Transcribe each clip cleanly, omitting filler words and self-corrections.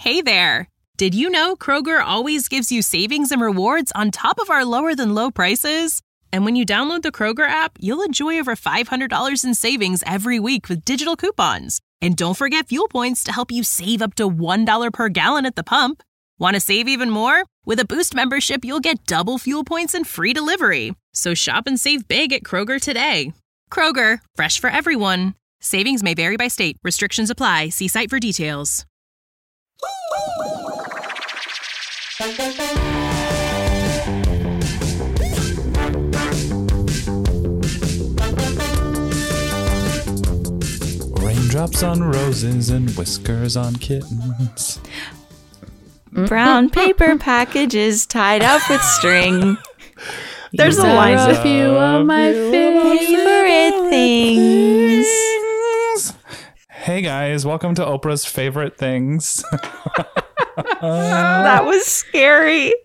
Hey there! Did you know Kroger always gives you savings and rewards on top of our lower-than-low prices? And when you download the Kroger app, you'll enjoy over $500 in savings every week with digital coupons. And don't forget fuel points to help you save up to $1 per gallon at the pump. Want to save even more? With a Boost membership, you'll get double fuel points and free delivery. So shop and save big at Kroger today. Kroger, fresh for everyone. Savings may vary by state. Restrictions apply. See site for details. Raindrops on roses and whiskers on kittens. Brown paper packages tied up with string. There's a line. A few of my favorite things. Hey guys, welcome to Oprah's Favorite Things. That was scary.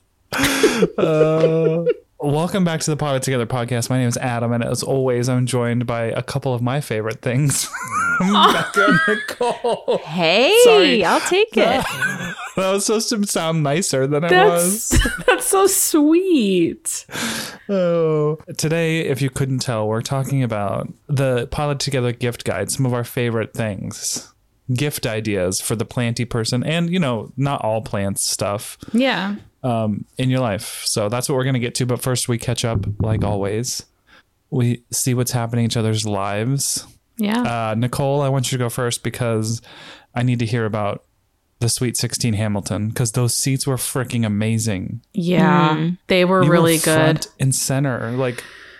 Welcome back to the Pod It Together podcast. My name is Adam, and as always, I'm joined by a couple of my favorite things. Becca and Nicole. Hey, Sorry. I'll take it. That was supposed to sound nicer than it was. That's so sweet. Oh. Today, if you couldn't tell, we're talking about the Pod It Together gift guide, some of our favorite things. Gift ideas for the planty person and, you know, not all plants stuff. Yeah. In your life. So that's what we're going to get to. But first, we catch up like always. We see what's happening in each other's lives. Yeah. Nicole, I want you to go first because I need to hear about the Sweet 16 Hamilton because those seats were freaking amazing. Yeah. They were You really were good. Front and center. Like,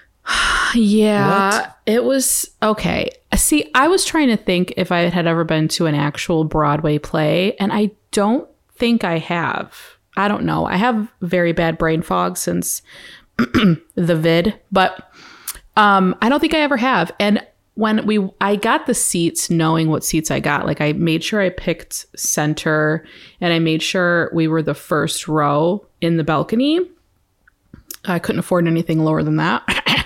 yeah. What? It was okay. See, I was trying to think if I had ever been to an actual Broadway play, and I don't think I have. I don't know. I have very bad brain fog since the vid, but I don't think I ever have. And when I got the seats, knowing what seats I got, like I made sure I picked center and I made sure we were the first row in the balcony. I couldn't afford anything lower than that.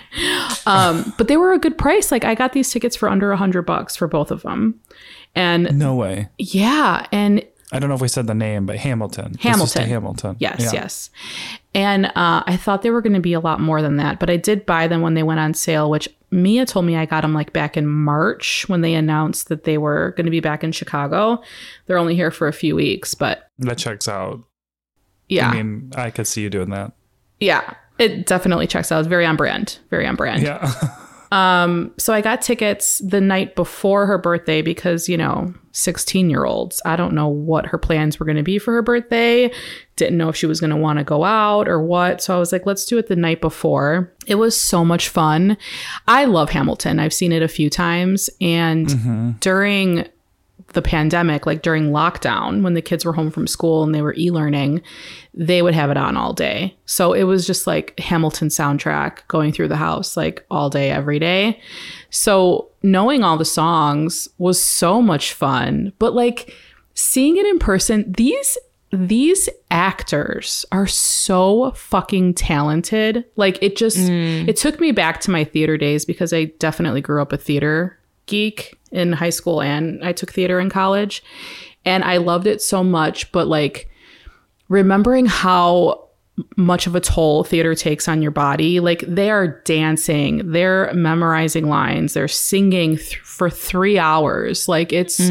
But they were a good price. Like I got these tickets for under $100 for both of them. And no way. Yeah. And I don't know if we said the name, but Hamilton. Hamilton. Yes. And I thought they were going to be a lot more than that, but I did buy them when they went on sale, which Mia told me I got them like back in March when they announced that they were going to be back in Chicago. They're only here for a few weeks, but that checks out. Yeah. I mean, I could see you doing that. Yeah, it definitely checks out. It's very on brand. Very on brand. Yeah. So I got tickets the night before her birthday because, you know, 16-year-olds. I don't know what her plans were going to be for her birthday. Didn't know if she was going to want to go out or what. So I was like, let's do it the night before. It was so much fun. I love Hamilton. I've seen it a few times. And during the pandemic, like during lockdown, when the kids were home from school and they were e-learning, they would have it on all day. So it was just like Hamilton soundtrack going through the house, like all day, every day. So knowing all the songs was so much fun, but like seeing it in person, these actors are so fucking talented. Like it just, it took me back to my theater days because I definitely grew up a theater geek in high school and I took theater in college and I loved it so much. But like remembering how much of a toll theater takes on your body, like they are dancing, they're memorizing lines, they're singing for 3 hours. Like it's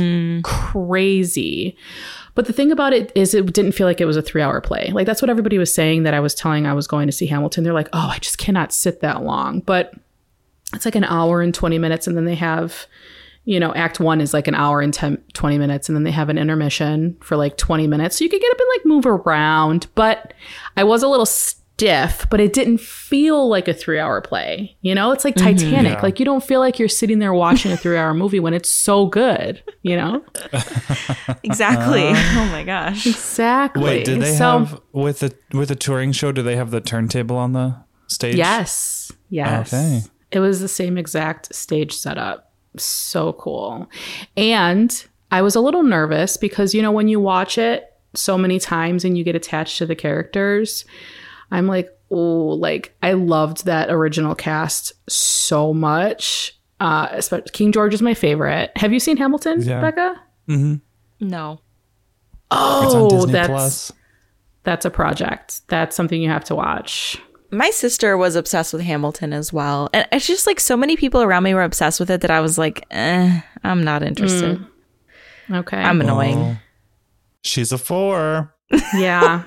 crazy. But the thing about it is it didn't feel like it was a 3-hour play. Like that's what everybody was saying that I was telling I was going to see Hamilton. They're like, oh, I just cannot sit that long. But it's like an hour and 20 minutes. And then they have, you know, act one is like an hour and 20 minutes. And then they have an intermission for like 20 minutes. So you could get up and like move around. But I was a little stiff, but it didn't feel like a 3-hour play. You know, it's like Titanic. Yeah. Like you don't feel like you're sitting there watching a 3-hour movie when it's so good, you know? Exactly. Oh my gosh. Exactly. Wait, did they have with the touring show? Do they have the turntable on the stage? Yes. Okay. It was the same exact stage setup. So cool. And I was a little nervous because, you know, when you watch it so many times and you get attached to the characters, I'm like, oh, like I loved that original cast so much. Especially King George is my favorite. Have you seen Hamilton, Yeah. Becca? No. It's on Oh, Disney that's Plus. that's a project. That's something you have to watch. My sister was obsessed with Hamilton as well. And it's just like so many people around me were obsessed with it that I was like, I'm not interested. Okay. I'm annoying. Oh, she's a 4. Yeah.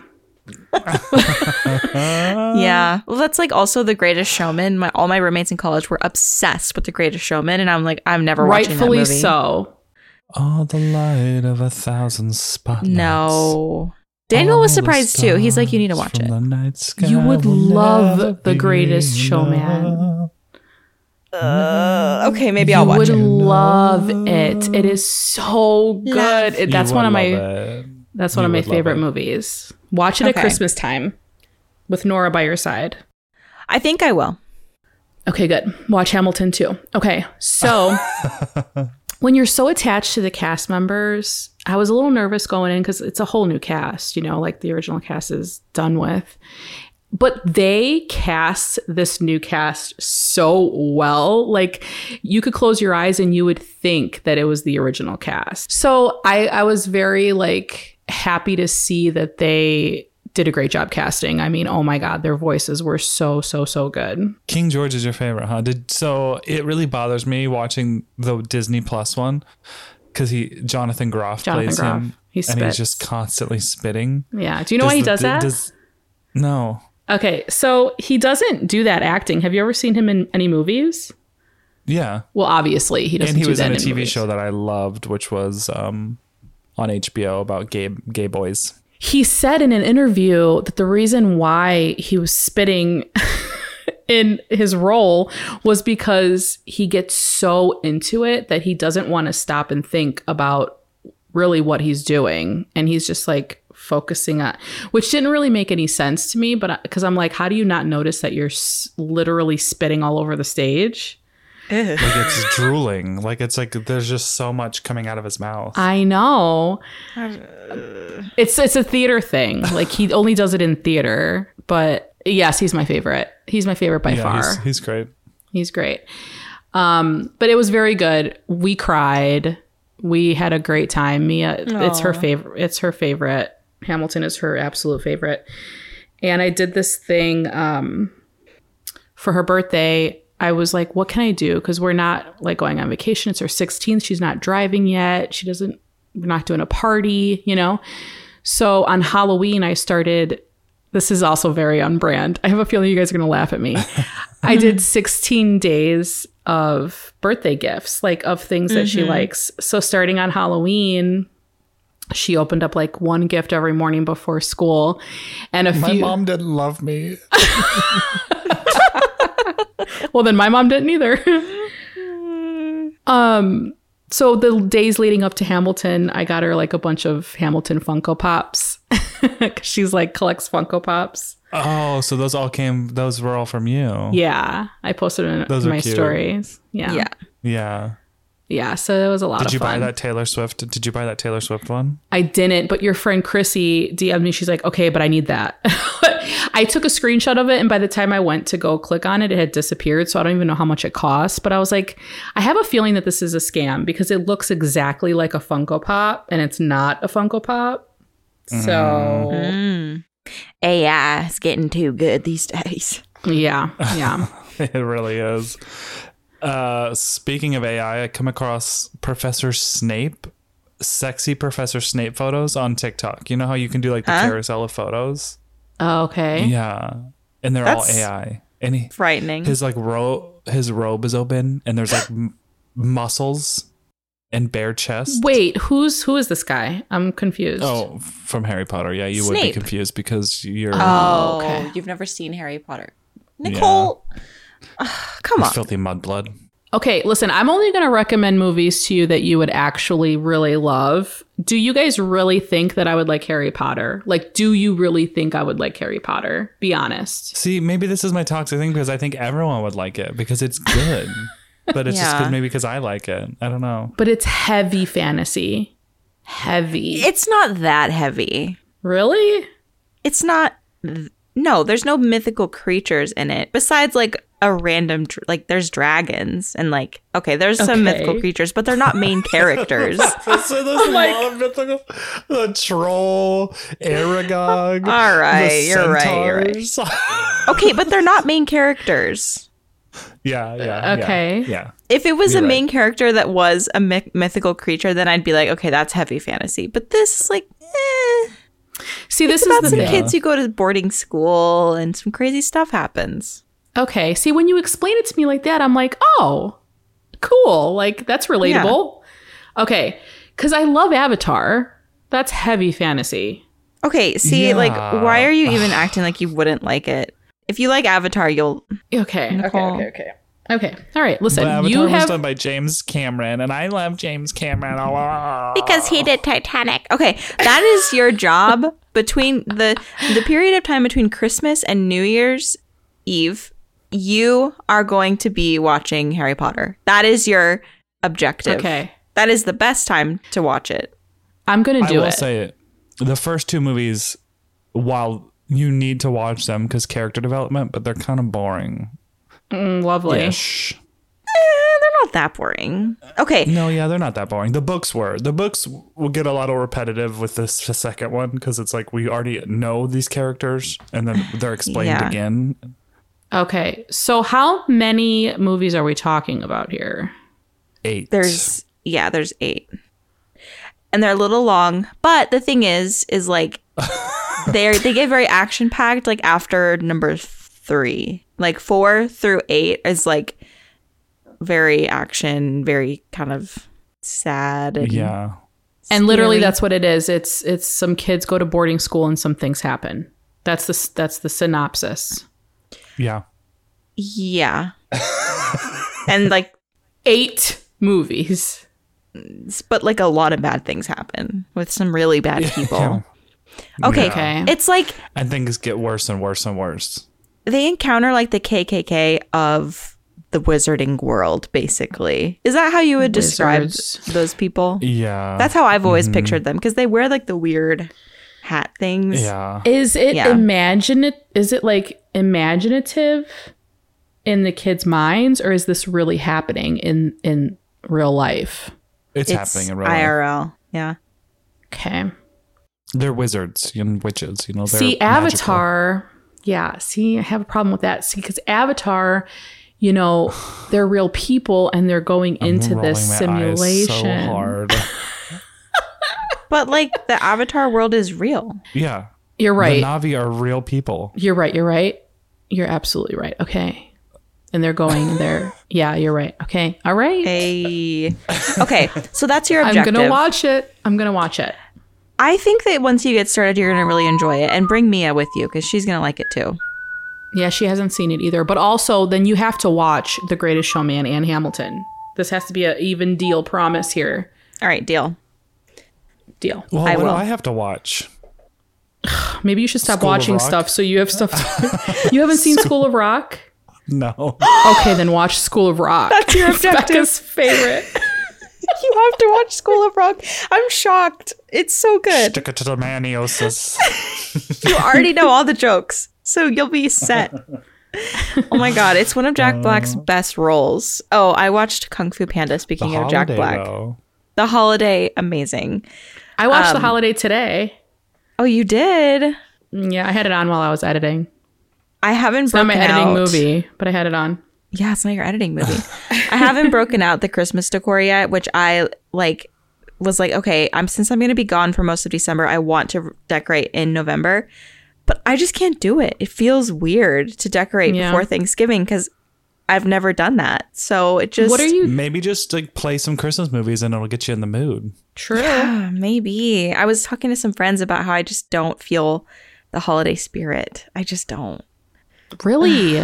Yeah. Well, that's like also The Greatest Showman. All my roommates in college were obsessed with The Greatest Showman. And I'm like, I'm never watching that Rightfully movie. so. All the light of 1,000 spotlights. No. Daniel was surprised too. He's like, you need to watch it. You would love The Greatest Showman. Okay, maybe I'll You watch would it. love it. It is so good. That's one of my favorite movies. Watch it at Okay. Christmas time with Nora by your side. I think I will. Okay, good. Watch Hamilton too. Okay, so when you're so attached to the cast members, I was a little nervous going in because it's a whole new cast, like the original cast is done with. But they cast this new cast so well. Like you could close your eyes and you would think that it was the original cast. So I was very happy to see that they did a great job casting. I mean, oh my God, their voices were so good. King George is your favorite, huh? So it really bothers me watching the Disney Plus one because Jonathan Groff plays him. He and he's spits. just constantly spitting. Yeah. Do you know why he does that? No. Okay, so he doesn't do that acting. Have you ever seen him in any movies? Yeah. Well, obviously he doesn't. And he was do that in a TV movies. show that I loved, which was on HBO about gay boys. He said in an interview that the reason why he was spitting in his role was because he gets so into it that he doesn't want to stop and think about really what he's doing. And he's just focusing on, which didn't really make any sense to me, but because I'm like, how do you not notice that you're literally spitting all over the stage? It's drooling. It's there's just so much coming out of his mouth. I know. It's a theater thing. He only does it in theater. But yes, he's my favorite. He's my favorite by far. He's great. He's great. But it was very good. We cried. We had a great time. Mia, it's her favorite. It's her favorite. Hamilton is her absolute favorite. And I did this thing for her birthday. I was like, what can I do? Because we're not going on vacation. It's her 16th. She's not driving yet. We're not doing a party, So on Halloween, I started, this is also very on brand. I have a feeling you guys are going to laugh at me. I did 16 days of birthday gifts, of things that she likes. So starting on Halloween, she opened up one gift every morning before school. And My mom didn't love me. Well, then my mom didn't either. So the days leading up to Hamilton, I got her a bunch of Hamilton Funko Pops. She's collects Funko Pops. Oh, so those were all from you. Yeah. I posted in my cute. stories. Yeah. Yeah. Yeah. Yeah. So it was a lot of fun. Did you buy that Taylor Swift? Did you buy that Taylor Swift one? I didn't, but your friend Chrissy DM'd me. She's like, okay, but I need that. I took a screenshot of it, and by the time I went to go click on it, it had disappeared. So I don't even know how much it costs. But I was like, I have a feeling that this is a scam because it looks exactly like a Funko Pop, and it's not a Funko Pop. So AI is getting too good these days. yeah. It really is. Speaking of AI, I come across Professor Snape, sexy Professor Snape photos on TikTok. You know how you can do the carousel of photos? Oh, okay. Yeah. And they're all AI. And Frightening. his his robe is open and there's muscles and bare chest. Wait, who is this guy? I'm confused. Oh, from Harry Potter. Yeah, you would be Snape. confused because you're Oh, okay. You've never seen Harry Potter. Nicole, come on. filthy mudblood. Okay, listen, I'm only going to recommend movies to you that you would actually really love. Do you guys really think that I would like Harry Potter? Do you really think I would like Harry Potter? Be honest. See, maybe this is my toxic thing because I think everyone would like it because it's good. But it's just Yeah. because I like it. I don't know. But it's heavy fantasy. Heavy. It's not that heavy. Really? It's not No, there's no mythical creatures in it besides like a random like there's dragons and like okay, there's some mythical creatures, but they're not main characters. So there's a lot of mythical. The troll, Aragog. All right, the you're right. Okay, but they're not main characters. Yeah. Okay. Yeah. If it was You're a main character that was a mythical creature, then I'd be like, okay, that's heavy fantasy. But this is like, See, this it's is about the some thing. kids who go to boarding school and some crazy stuff happens. Okay. See, when you explain it to me like that, I'm like, oh, cool. Like, that's relatable. Okay. Because I love Avatar. That's heavy fantasy. Okay, see, Yeah. like, why are you even acting like you wouldn't like it? If you like Avatar, you'll... Okay. Nicole. Okay. All right. Listen, But Avatar you was have... done by James Cameron, and I love James Cameron a lot. Because he did Titanic. Okay, that is your job between the period of time between Christmas and New Year's Eve. You are going to be watching Harry Potter. That is your objective. Okay. That is the best time to watch it. I'm going to do I will it. say it. The first two movies, while you need to watch them because character development, but they're kind of boring. Lovely. Ish. They're not that boring. Okay, No, yeah, they're not that boring. The books were. The books will get a little repetitive with this the second one because it's like we already know these characters and then they're explained Yeah. again. Okay. So how many movies are we talking about here? 8. there's 8. And they're a little long, but the thing is like they get very action packed like after number 3. Like 4 through 8 is like very action, very kind of sad and Yeah. And literally scary. that's what it is. It's some kids go to boarding school and some things happen. That's the synopsis. Yeah. Yeah. And like 8 movies. but like a lot of bad things happen with some really bad people. Yeah. Okay. Yeah. Okay. It's like And things get worse and worse and worse. they encounter like the KKK of the wizarding world, basically. Is that how you would describe Wizards. those people? Yeah. That's how I've always pictured them because they wear like the weird hat things. Yeah. Is it Yeah. Is it like imaginative in the kids' minds, or is this really happening in real life? It's It's happening in real life. IRL. Yeah. Okay. They're wizards and witches, you know. They're See, magical. Avatar. Yeah. See, I have a problem with that. See, because Avatar, you know, they're real people and they're going into this rolling my eyes simulation. so hard. But like the Avatar world is real. Yeah. You're right. The Na'vi are real people. You're right. You're right. You're absolutely right. Okay. And they're going there. Yeah, you're right. Okay. All right. Hey. Okay. So that's your I'm objective. going to watch it. I'm going to watch it. I think that once you get started, you're going to really enjoy it. And bring Mia with you because she's going to like it too. Yeah, she hasn't seen it either. But also, then you have to watch The Greatest Showman and Hamilton. This has to be an even deal promise here. All right. Deal. Deal. Well, I what will. do I have to watch? Maybe you should stop School of watching Rock? stuff so you have stuff to... You haven't seen School of Rock? No. Okay, then watch School of Rock. That's your objective. Becca's favorite. You have to watch School of Rock. I'm shocked. It's so good. Stick it to the maniosis. You already know all the jokes, so you'll be set. Oh my god, it's one of Jack Black's best roles. Oh, I watched Kung Fu Panda. Speaking of Jack Black, Though. The Holiday, amazing. I watched The Holiday today. Oh, you did? Yeah, I had it on while I was editing. I haven't It's not broken my editing out. movie, but I had it on. Yeah, it's not your editing movie. I haven't broken out the Christmas decor yet, which I like. Was like, okay, since I'm going to be gone for most of December, I want to decorate in November, but I just can't do it. It feels weird to decorate Yeah. before Thanksgiving because I've never done that. So it just What are you... Maybe just like play some Christmas movies and it'll get you in the mood. True. Maybe. I was talking to some friends about how I just don't feel the holiday spirit. I just don't. Really?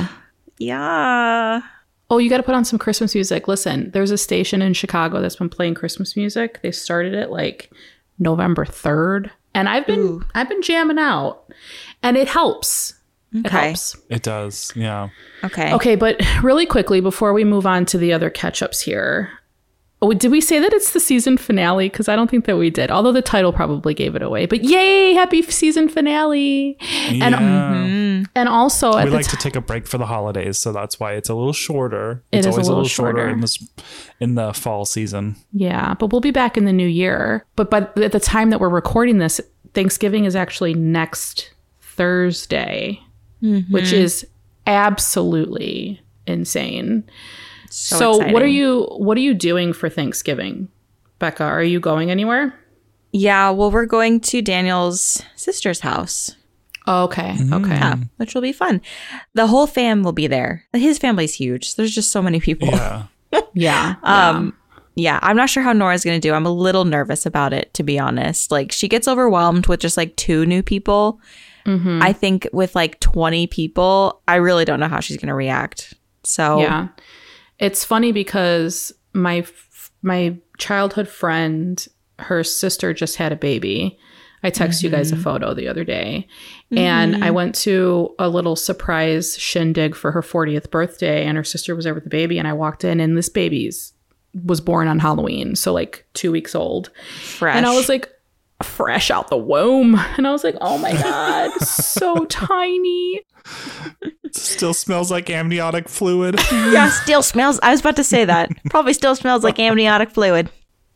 Yeah. Oh, you got to put on some Christmas music. Listen, there's a station in Chicago that's been playing Christmas music. They started it like November 3rd, and I've been jamming out, and it helps. It Okay. helps. It does. Yeah. Okay. Okay, but really quickly before we move on to the other catch-ups here, did we say that it's the season finale? Because I don't think that we did, although the title probably gave it away. But yay, happy season finale! Yeah. And also we like to take a break for the holidays, so that's why it's a little shorter. It It's is always a a little little shorter shorter. in the fall season. Yeah, but we'll be back in the new year. But at the time that we're recording this, Thanksgiving is actually next Thursday, which is absolutely insane. So exciting. what are you doing for Thanksgiving, Becca? Are you going anywhere? Yeah, well, we're going to Daniel's sister's house. Okay. Okay. Yeah, which will be fun. The whole fam will be there. His family's huge. There's just so many people. Yeah. Yeah. Yeah, I'm not sure how Nora's going to do. I'm a little nervous about it, to be honest. Like, she gets overwhelmed with just like 2 new people. I think with like 20 people, I really don't know how she's going to react. So, Yeah. It's funny because my childhood friend, her sister just had a baby. I texted you guys a photo the other day. And I went to a little surprise shindig for her 40th birthday, and her sister was there with the baby, and I walked in, and this baby's was born on Halloween, so like 2 weeks old. fresh. And I was like, fresh out the womb. And I was like, oh my God, so tiny. Still smells like amniotic fluid. yeah, still smells. I was about to say that. Probably still smells like amniotic fluid.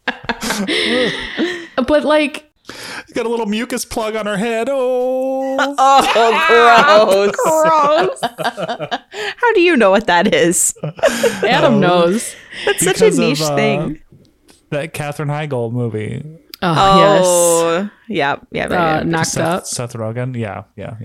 But like, Got a little mucus plug on her head. Oh. Oh, gross. How do you know what that is? Adam knows. That's such a Because of, niche thing. That Katherine Heigl movie. Oh, yeah. yes. Knocked up. Seth Rogen. Yeah.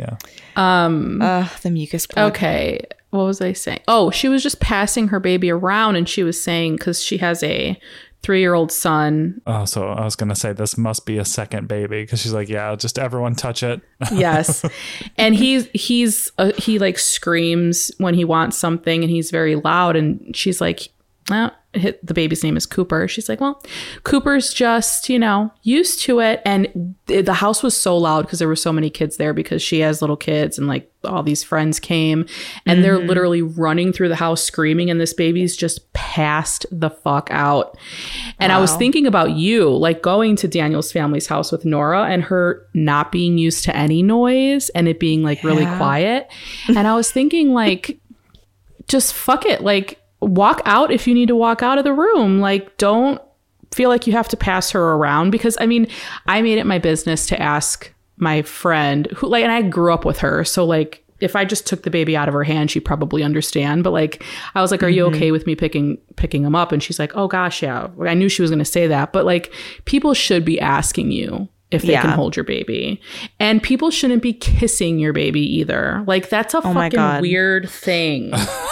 The mucus plug. Okay. What was I saying? Oh, she was just passing her baby around, and she was saying, because she has a 3-year-old son. Oh, so I was going to say this must be a second baby, because she's like, yeah, just everyone touch it. Yes. And he like screams when he wants something, and he's very loud. And she's like, the baby's name is Cooper. She's like, well, Cooper's just, used to it. And the house was so loud because there were so many kids there, because she has little kids, and like all these friends came, and they're literally running through the house screaming, and this baby's just passed the fuck out. And I was thinking about you, like going to Daniel's family's house with Nora and her not being used to any noise and it being like really quiet. And I was thinking, like, just fuck it. Like, walk out if you need to walk out of the room. Like, don't feel like you have to pass her around, because I mean, I made it my business to ask my friend who, like, and I grew up with her, so like if I just took the baby out of her hand, she'd probably understand. But like, I was like, are you okay with me picking him up? And she's like, oh gosh, yeah. I knew she was going to say that. But like, people should be asking you if they can hold your baby, and people shouldn't be kissing your baby either. Like, that's a fucking weird thing.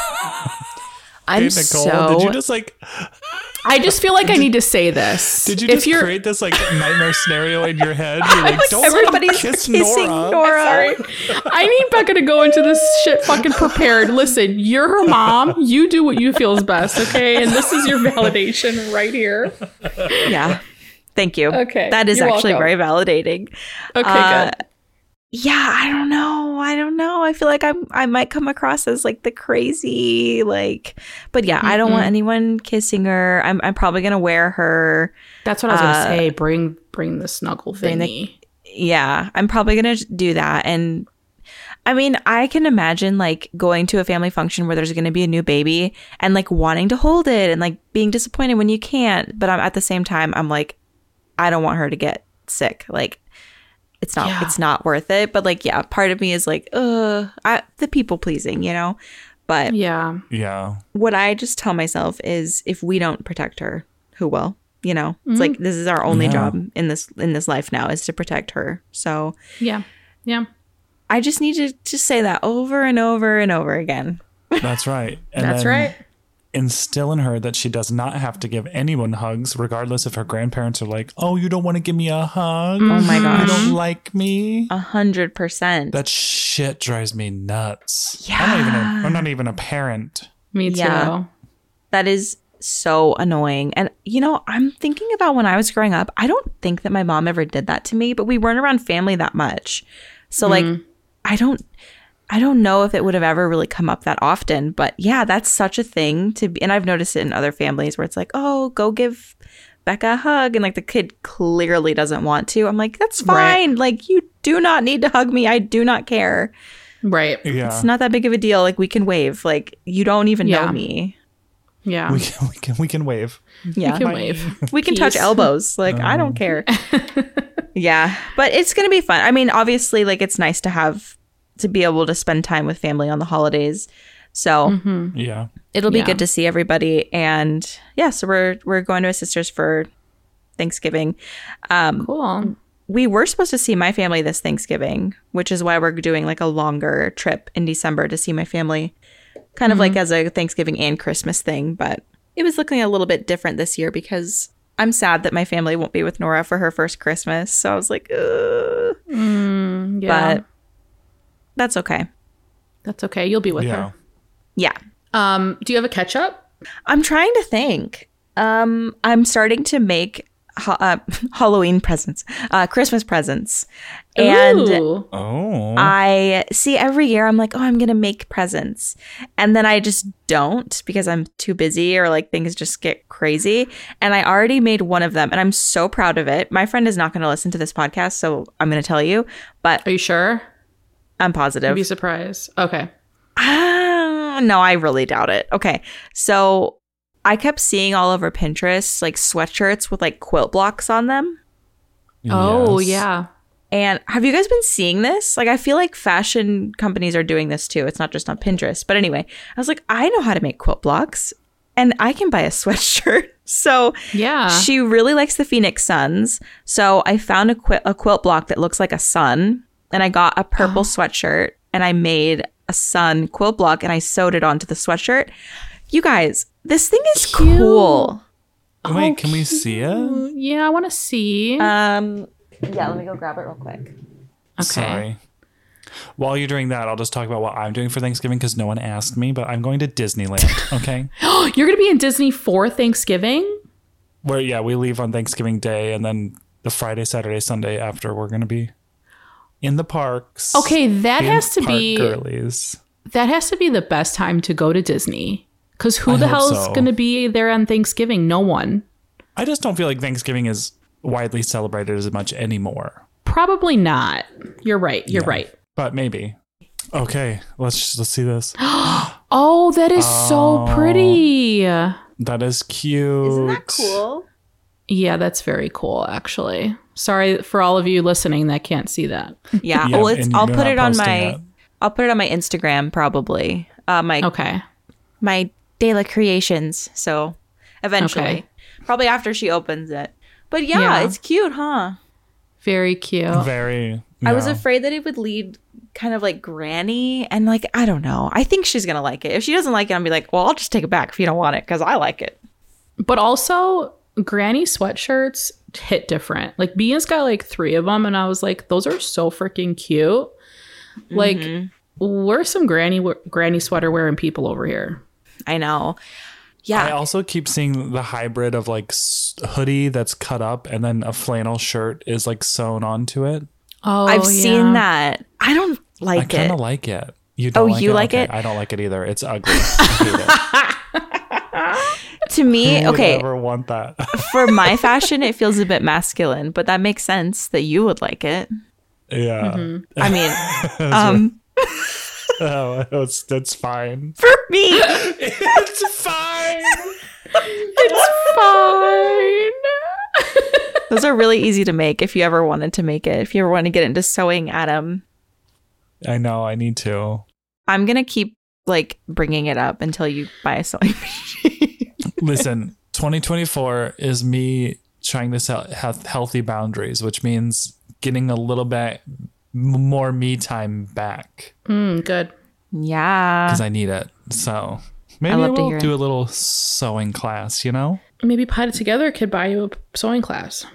I'm Nicole, so... did you just like... I just feel like I need to say this. Did you just create this like nightmare scenario in your head? You're like, don't Everybody's kiss kissing Nora. Sorry. I need Becca to go into this shit fucking prepared. Listen, you're her mom. You do what you feel is best, okay? And this is your validation right here. Yeah. Thank you. Okay, That is you're actually welcome. very validating. Okay, good. Yeah, I don't know. I feel like I might come across as like the crazy, like, but yeah, I don't want anyone kissing her. I'm probably gonna wear her. That's what I was gonna say. Bring the snuggle thingy. Yeah, I'm probably gonna do that. And I mean, I can imagine like going to a family function where there's gonna be a new baby and like wanting to hold it and like being disappointed when you can't. But at the same time, I'm like, I don't want her to get sick. Like, it's not worth it. But like, yeah, part of me is like, the people pleasing, But yeah. what I just tell myself is, if we don't protect her, who will? It's like, this is our only job in this life now, is to protect her. So Yeah. I just need to just say that over and over and over again. That's right. And That's then right. instill in her that she does not have to give anyone hugs, regardless if her grandparents are like, oh, you don't want to give me a hug? Oh my gosh. You don't like me? 100%. That shit drives me nuts. Yeah. I'm not even a parent. Me too. Yeah. That is so annoying. And, I'm thinking about when I was growing up, I don't think that my mom ever did that to me, but we weren't around family that much. So like, I don't know if it would have ever really come up that often, but yeah, that's such a thing to be. And I've noticed it in other families where it's like, oh, go give Becca a hug. And like the kid clearly doesn't want to. I'm like, that's fine. Right. Like, you do not need to hug me. I do not care. Right. Yeah. It's not that big of a deal. Like, we can wave. Like, you don't even Yeah. know me. Yeah. We can wave. Yeah. You can wave. We can touch Peace. elbows. Like, I don't care. Yeah. But it's going to be fun. I mean, obviously, like, it's nice to be able to spend time with family on the holidays. So Yeah. it'll be Yeah. good to see everybody. And yeah, so we're going to a sister's for Thanksgiving. Cool. We were supposed to see my family this Thanksgiving, which is why we're doing like a longer trip in December to see my family, kind of like as a Thanksgiving and Christmas thing. But it was looking a little bit different this year because I'm sad that my family won't be with Nora for her first Christmas. So I was like, ugh. Yeah. But that's okay. That's okay. You'll be with Yeah. her. Yeah. Do you have a catch up? I'm trying to think. I'm starting to make Halloween presents, Christmas presents. And Ooh. Oh. I see every year I'm like, oh, I'm going to make presents. And then I just don't because I'm too busy or like things just get crazy. And I already made one of them and I'm so proud of it. My friend is not going to listen to this podcast, so I'm going to tell you, but Are you sure? I'm I'd positive. be surprised. Okay. No, I really doubt it. Okay. So I kept seeing all over Pinterest like sweatshirts with like quilt blocks on them. Oh, Yes. yeah. And have you guys been seeing this? Like, I feel like fashion companies are doing this too. It's not just on Pinterest. But anyway, I was like, I know how to make quilt blocks and I can buy a sweatshirt. So Yeah. she really likes the Phoenix Suns. So I found a quilt block that looks like a sun. And I got a purple sweatshirt and I made a sun quilt block and I sewed it onto the sweatshirt. You guys, this thing is Cute. cool. Wait, can we see it? Yeah, I want to see. Yeah, let me go grab it real quick. Okay. Sorry. While you're doing that, I'll just talk about what I'm doing for Thanksgiving because no one asked me, but I'm going to Disneyland, okay? You're going to be in Disney for Thanksgiving? Where, yeah, we leave on Thanksgiving Day and then the Friday, Saturday, Sunday after we're going to be in the parks. Okay, that being has to park be girlies. that has to be the best time to go to Disney. Because who I the hope hell is so. going to be there on Thanksgiving? No one. I just don't feel like Thanksgiving is widely celebrated as much anymore. Probably not. You're right. You're right. But maybe. Okay, let's see this. Oh, that is so pretty. That is cute. Isn't that cool? Yeah, that's very cool, actually. Sorry for all of you listening that can't see that. Yeah. Yeah, Well, and I'll you're put not it on posting my it. I'll put it on my Instagram probably. Okay. My Dela Creations. So eventually. Okay. Probably after she opens it. But yeah, Yeah. it's cute, huh? Very cute. Very. I was yeah. afraid that it would lead kind of like granny and like I don't know. I think she's gonna like it. If she doesn't like it, I'll be like, well, I'll just take it back if you don't want it because I like it. But also, granny sweatshirts hit different. Like, Bia's got like 3 of them, and I was like, those are so freaking cute. Like, we're some granny sweater wearing people over here. I know. I Yeah. also keep seeing the hybrid of like hoodie that's cut up and then a flannel shirt is like sewn onto it. Oh, I've seen that. I don't I like kind it. of like it. You don't you like Okay, it? I don't like it either. It's ugly. I hate it. To me, Who would okay, ever want that? for my fashion, it feels a bit masculine, but that makes sense that you would like it. Yeah. I mean, Oh, that's fine. for me, It's fine. Fine. those are really easy to make if you ever wanted to make it. If you ever want to get into sewing, Adam, I know. I need to. I'm going to keep like bringing it up until you buy a sewing machine. Listen, 2024 is me trying to have healthy boundaries, which means getting a little bit more me time back Good. Yeah. because I need it. So maybe love to we'll hear do it. a little sewing class, you know? Maybe Potted Together could buy you a sewing class.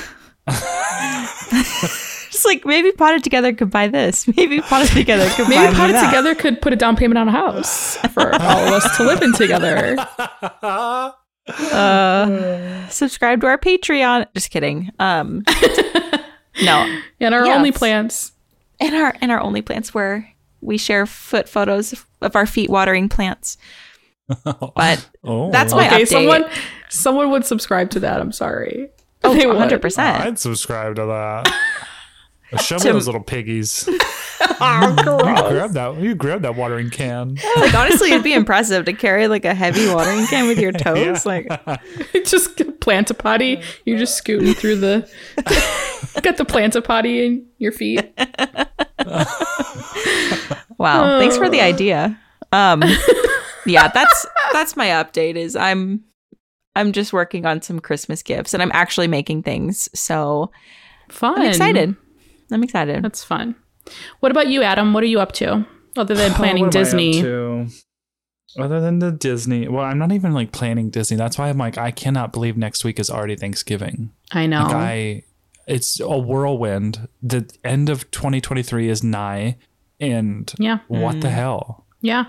Just like maybe Potted Together could buy this. Maybe Potted Together could buy Maybe me Potted that. Together could put a down payment on a house for all of us to live in together. Subscribe to our Patreon. Just kidding. No. And our Yes. only plants. In our only plants where we share foot photos of our feet watering plants. But Oh, that's my Okay, update. someone would subscribe to that. I'm sorry. Oh, They would. 100%. I'd subscribe to that. Show me those little piggies. You grab that watering can. Like, honestly, it'd be impressive to carry like a heavy watering can with your toes. Like, Just plant a potty. You're just scooting through the. Got the plant a potty in your feet. wow. Thanks for the idea. Yeah, that's my update. Is I'm just working on some Christmas gifts, and I'm actually making things. So Fun. I'm excited. That's fun. What about you, Adam? What are you up to other than planning What am I Disney? up to? Other than the Disney, well, I'm not even like planning Disney. That's why I'm like, I cannot believe next week is already Thanksgiving. I know. Like it's a whirlwind. The end of 2023 is nigh, and Yeah. what the hell? Yeah.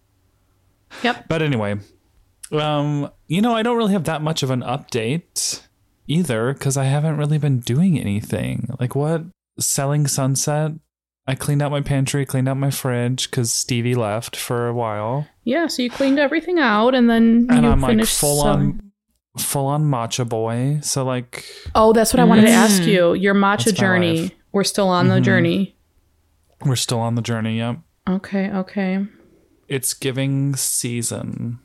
Yep. But anyway, I don't really have that much of an update either because I haven't really been doing anything. Like what? Selling Sunset. I cleaned out my pantry, cleaned out my fridge because Stevie left for a while. Yeah. So you cleaned everything out, and then And you I'm like finished full selling. on matcha boy. So like, Oh, that's what I wanted to ask you. Your matcha That's my journey. life. We're still on the journey. we're still on the journey. Yep. Okay. It's giving season.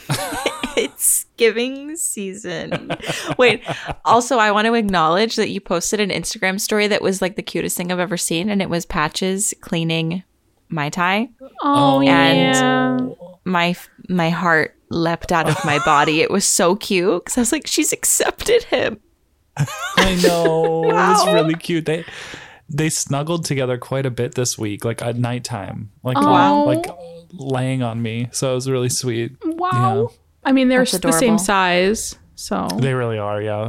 It's giving season. Wait, also, I want to acknowledge that you posted an Instagram story that was like the cutest thing I've ever seen, and it was Patches cleaning Mai Tai. Oh, yeah. My heart leapt out of my body. It was so cute because I was like, she's accepted him. I know. It was really cute. They snuggled together quite a bit this week, like at nighttime, like like laying on me. So it was really sweet. Wow. I mean, they're That's the same adorable. size. So They really are, yeah.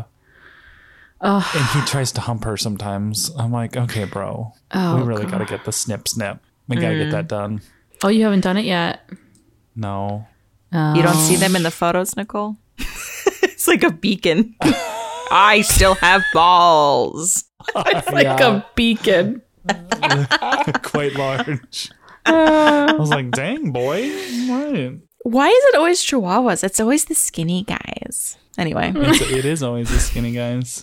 And he tries to hump her sometimes. I'm like, okay, bro, we really got to get the snip. We got to get that done. Oh, you haven't done it yet. No. You don't see them in the photos, Nicole? It's like a beacon. I still have balls. It's like a beacon. Quite large. I was like, dang, boy. What? Why is it always Chihuahuas? It's always the skinny guys. Anyway. It is always the skinny guys.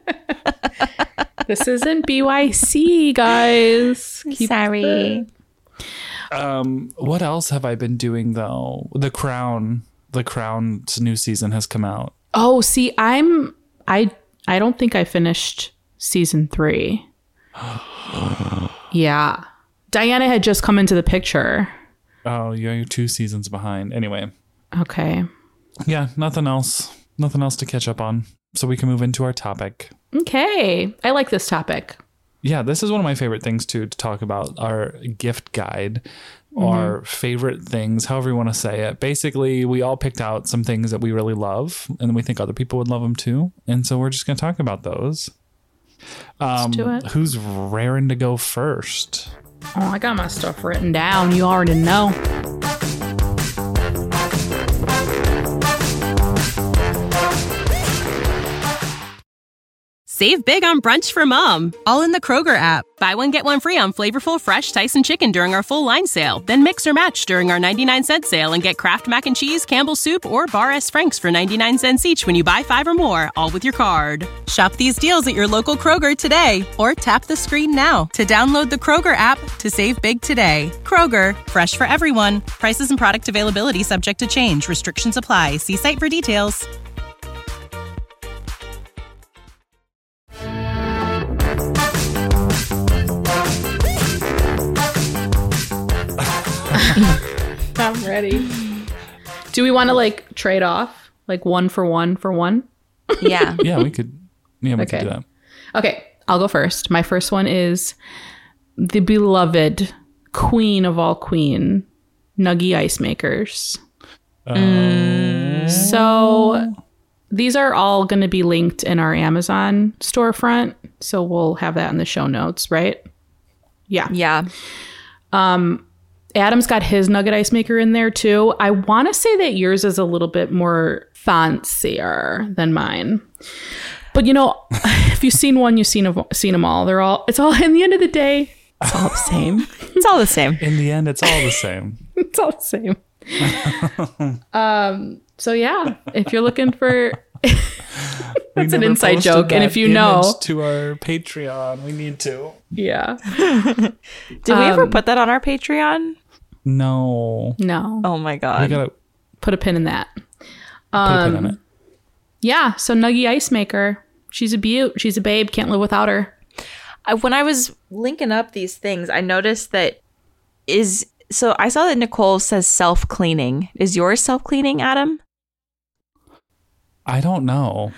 This isn't BYC, guys. Sorry. What else have I been doing though? The Crown's new season has come out. Oh, see, I don't think I finished season 3. Yeah. Diana had just come into the picture. Oh, you're 2 seasons behind. Anyway, Okay. yeah, nothing else to catch up on. So we can move into our topic. Okay. I like this topic. Yeah, this is one of my favorite things to talk about, our gift guide, our favorite things, however you want to say it. Basically, we all picked out some things that we really love, and we think other people would love them too. And so we're just going to talk about those. Let's do it. Who's raring to go first? Oh, I got my stuff written down. You already know. Save big on brunch for mom, all in the Kroger app. Buy one, get one free on flavorful fresh Tyson chicken during our full line sale. Then mix or match during our 99-cent sale and get Kraft Mac and Cheese, Campbell's Soup, or Bar S. Frank's for 99 cents each when you buy 5 or more, all with your card. Shop these deals at your local Kroger today or tap the screen now to download the Kroger app to save big today. Kroger, fresh for everyone. Prices and product availability subject to change. Restrictions apply. See site for details. I'm ready. Do we want to like trade off? Like one for one for one? Yeah. Yeah, we could. Yeah, we Okay. could do that. Okay, I'll go first. My first one is the beloved queen of all queen, Nuggy ice makers. So these are all going to be linked in our Amazon storefront. So we'll have that in the show notes, right? Yeah. Yeah. Adam's got his nugget ice maker in there too. I want to say that yours is a little bit more fancier than mine. But you know, if you've seen one, you've seen them all. It's all, in the end of the day, it's all the same. It's all the same. In the end, it's all the same. It's all the same. So yeah, if you're looking for That's an never inside posted joke, and that if you know- image to our Patreon, we need to. Yeah. Did we ever put that on our Patreon? No, No. Oh my we god. gotta Put a pin in that. put a pin in it. Yeah. So Nuggie Ice Maker. She's a beaut. She's a babe. Can't live without her. When I was linking up these things, I noticed that so I saw that Nicole says self-cleaning. Is yours self-cleaning, Adam? I don't know.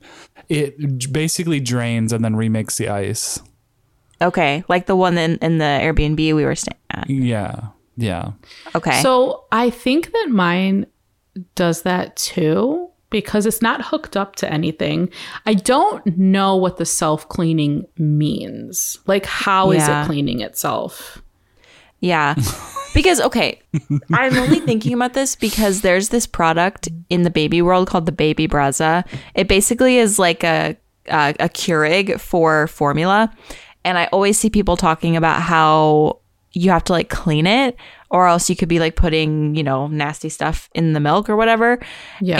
It basically drains and then remakes the ice. Okay, like the one in the Airbnb we were staying at. Yeah. Okay. So I think that mine does that too because it's not hooked up to anything. I don't know what the self-cleaning means. Like, how is Yeah. it cleaning itself? Yeah. Because, okay, I'm only thinking about this because there's this product in the baby world called the Baby Brezza. It basically is like a Keurig for formula. And I always see people talking about how you have to like clean it or else you could be like putting, nasty stuff in the milk or whatever. Yeah.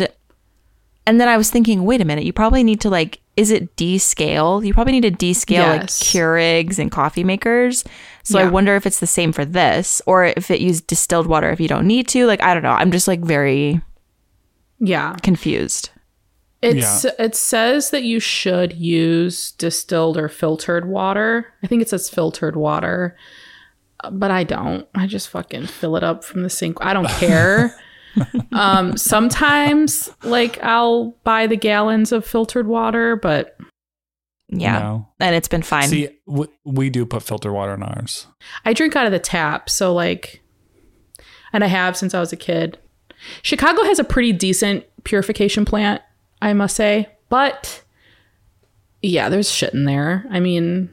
And then I was thinking, wait a minute, you probably need to like, is it descale? You probably need to descale like Yes. Keurigs and coffee makers. So I Yeah. wonder if it's the same for this or if it used distilled water if you don't need to. Like, I don't know. I'm just like very Yeah. confused. It says that you should use distilled or filtered water. I think it says filtered water, but I don't. I just fucking fill it up from the sink. I don't care. Sometimes like I'll buy the gallons of filtered water, but Yeah. No. And it's been fine. See, we do put filter water in ours. I drink out of the tap. So like, and I have since I was a kid. Chicago has a pretty decent purification plant, I must say, but yeah, there's shit in there. I mean,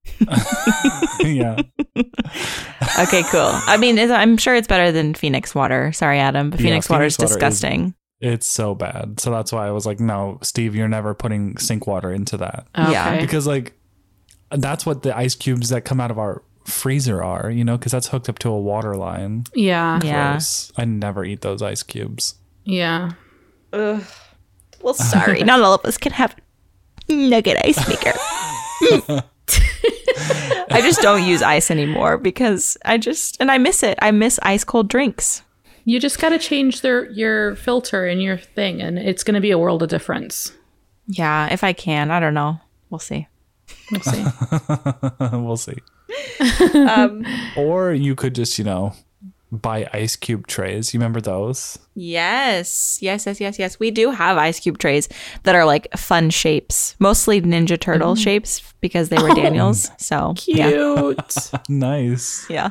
Yeah. Okay, cool. I mean, I'm sure it's better than Phoenix water. Sorry, Adam, but Yeah, Phoenix water is Phoenix water is- disgusting. It's so bad. So that's why I was like, no, Steve, you're never putting sink water into that. okay. Yeah. Because like that's what the ice cubes that come out of our freezer are, because that's hooked up to a water line. Yeah. Yeah. Gross. I never eat those ice cubes. Yeah. Well, sorry. Not all of us can have nugget ice maker. I just don't use ice anymore because I miss it. I miss ice cold drinks. You just got to change your filter in your thing, and it's going to be a world of difference. Yeah, if I can. I don't know. We'll see. We'll see. We'll see. Or you could just, buy ice cube trays. You remember those? Yes. We do have ice cube trays that are like fun shapes, mostly Ninja Turtle shapes because they were Daniels. So yeah. Cute. Nice. Yeah.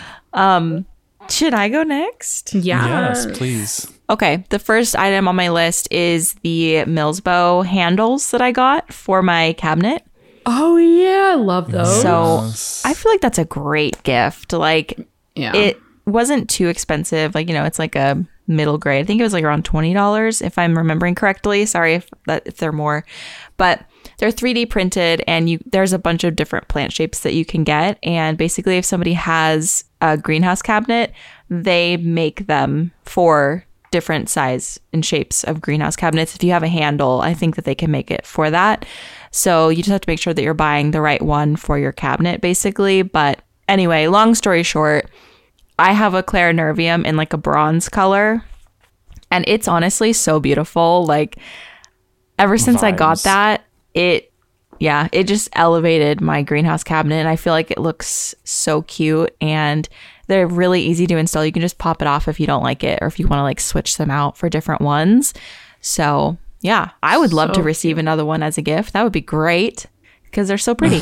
Should I go next? Yes, please. Okay. The first item on my list is the Millsbow handles that I got for my cabinet. Oh yeah, I love those. So Yes. I feel like that's a great gift. Like yeah. it wasn't too expensive. Like, it's like a middle grade. I think it was like around $20 if I'm remembering correctly. Sorry if they're more, but they're 3D printed and there's a bunch of different plant shapes that you can get. And basically if somebody has a greenhouse cabinet, they make them for different size and shapes of greenhouse cabinets. If you have a handle, I think that they can make it for that. So you just have to make sure that you're buying the right one for your cabinet basically. But anyway, long story short, I have a Clarinervium in like a bronze color and it's honestly so beautiful. Like ever since I got Vibes. that, it just elevated my greenhouse cabinet and I feel like it looks so cute and they're really easy to install. You can just pop it off if you don't like it or if you want to like switch them out for different ones. So yeah, I would love to receive another one as a gift. That would be great because they're so pretty.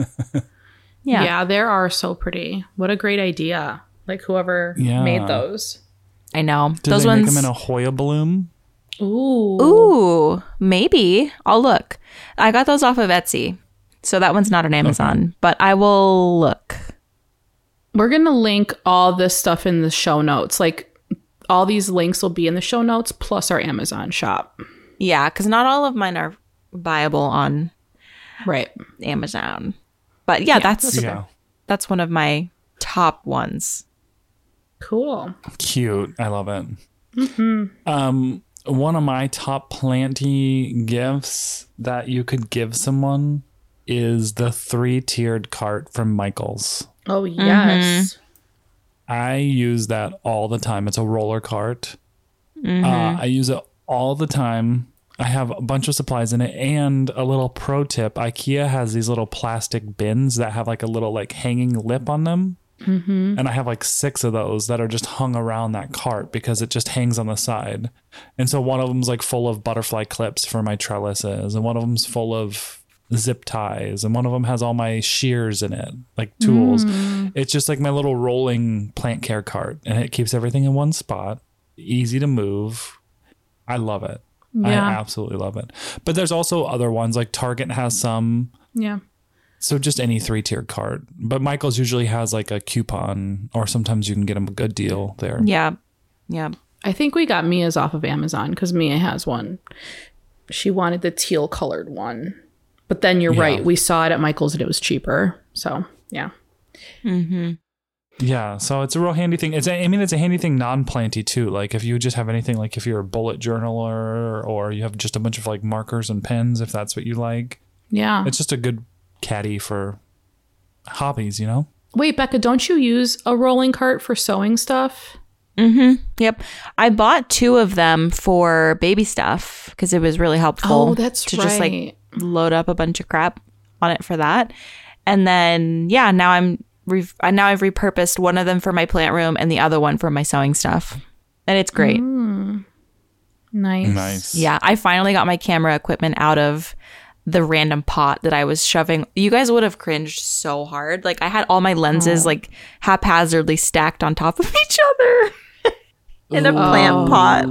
Yeah, they are so pretty. What a great idea. Like whoever Yeah. made those. I know. Do Those they ones. make them in a Hoya bloom? Ooh. Ooh, maybe. I'll look. I got those off of Etsy. So that one's not on Amazon, but I will look. We're going to link all this stuff in the show notes. Like all these links will be in the show notes plus our Amazon shop. Yeah, because not all of mine are buyable on Right. Amazon. But yeah, Yeah. that's one of my top ones. Cool. Cute. I love it. One of my top planty gifts that you could give someone is the 3-tiered cart from Michaels. Oh, yes. I use that all the time. It's a roller cart. I use it all the time. I have a bunch of supplies in it, and a little pro tip. IKEA has these little plastic bins that have like a little like hanging lip on them. And I have like 6 of those that are just hung around that cart because it just hangs on the side. And so one of them's like full of butterfly clips for my trellises, and one of them's full of zip ties, and one of them has all my shears in it, like tools. It's just like my little rolling plant care cart, and it keeps everything in one spot, easy to move. I love it. Yeah. I absolutely love it. But there's also other ones, like Target has some. Yeah. So just any 3-tiered cart. But Michael's usually has like a coupon, or sometimes you can get them a good deal there. Yeah. Yeah. I think we got Mia's off of Amazon because Mia has one. She wanted the teal colored one. But then you're right. We saw it at Michael's and it was cheaper. So, yeah. Yeah, so it's a real handy thing. It's a handy thing non-planty too. Like if you just have anything, like if you're a bullet journaler or you have just a bunch of like markers and pens, if that's what you like. Yeah. It's just a good caddy for hobbies, you know? Wait, Becca, don't you use a rolling cart for sewing stuff? Yep. I bought 2 of them for baby stuff because it was really helpful. Oh, that's to right. just like load up a bunch of crap on it for that. And then, yeah, now I've repurposed one of them for my plant room and the other one for my sewing stuff. And it's great. Nice. Yeah, I finally got my camera equipment out of the random pot that I was shoving. You guys would have cringed so hard. Like I had all my lenses like haphazardly stacked on top of each other in a plant pot.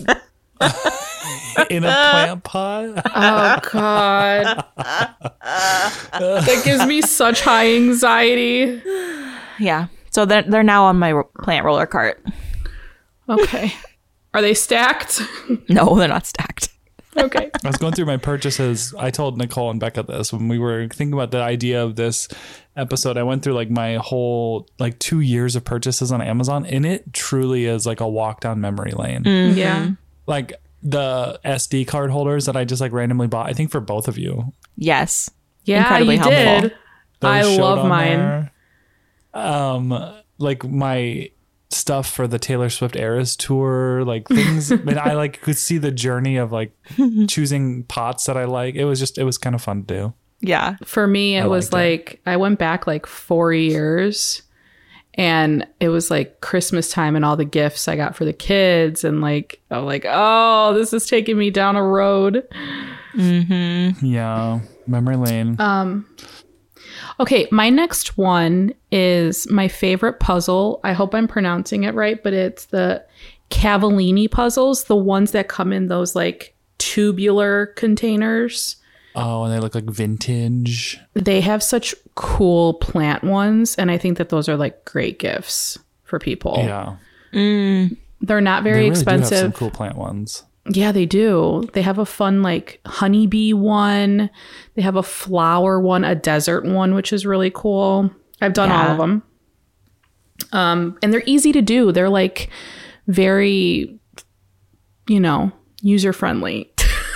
In a plant pot? Oh, God. That gives me such high anxiety. Yeah. So they're now on my plant roller cart. Okay. Are they stacked? No, they're not stacked. Okay. I was going through my purchases. I told Nicole and Becca this when we were thinking about the idea of this episode. I went through like my whole like 2 years of purchases on Amazon, and it truly is like a walk down memory lane. Yeah. Like the SD card holders that I just like randomly bought, I think for both of you. Yes. Yeah, Incredibly you helpful. did. Those I showed love on mine. there. Like my stuff for the Taylor Swift Eras tour, like things. And I like could see the journey of like choosing pots that I like. It was kind of fun to do. Yeah. For me, it was like I went back like 4 years, and it was like Christmas time and all the gifts I got for the kids, and like I'm like, oh, this is taking me down a road. Yeah, memory lane. Okay, my next one is my favorite puzzle. I hope I'm pronouncing it right, but it's the Cavallini puzzles, the ones that come in those like tubular containers. Oh, and they look like vintage. They have such cool plant ones, and I think that those are like great gifts for people. Yeah, They're not they very really do have expensive. some cool plant ones. Yeah, they do. They have a fun like honeybee one. They have a flower one, a desert one, which is really cool. I've done all of them. And they're easy to do. They're like very, user friendly.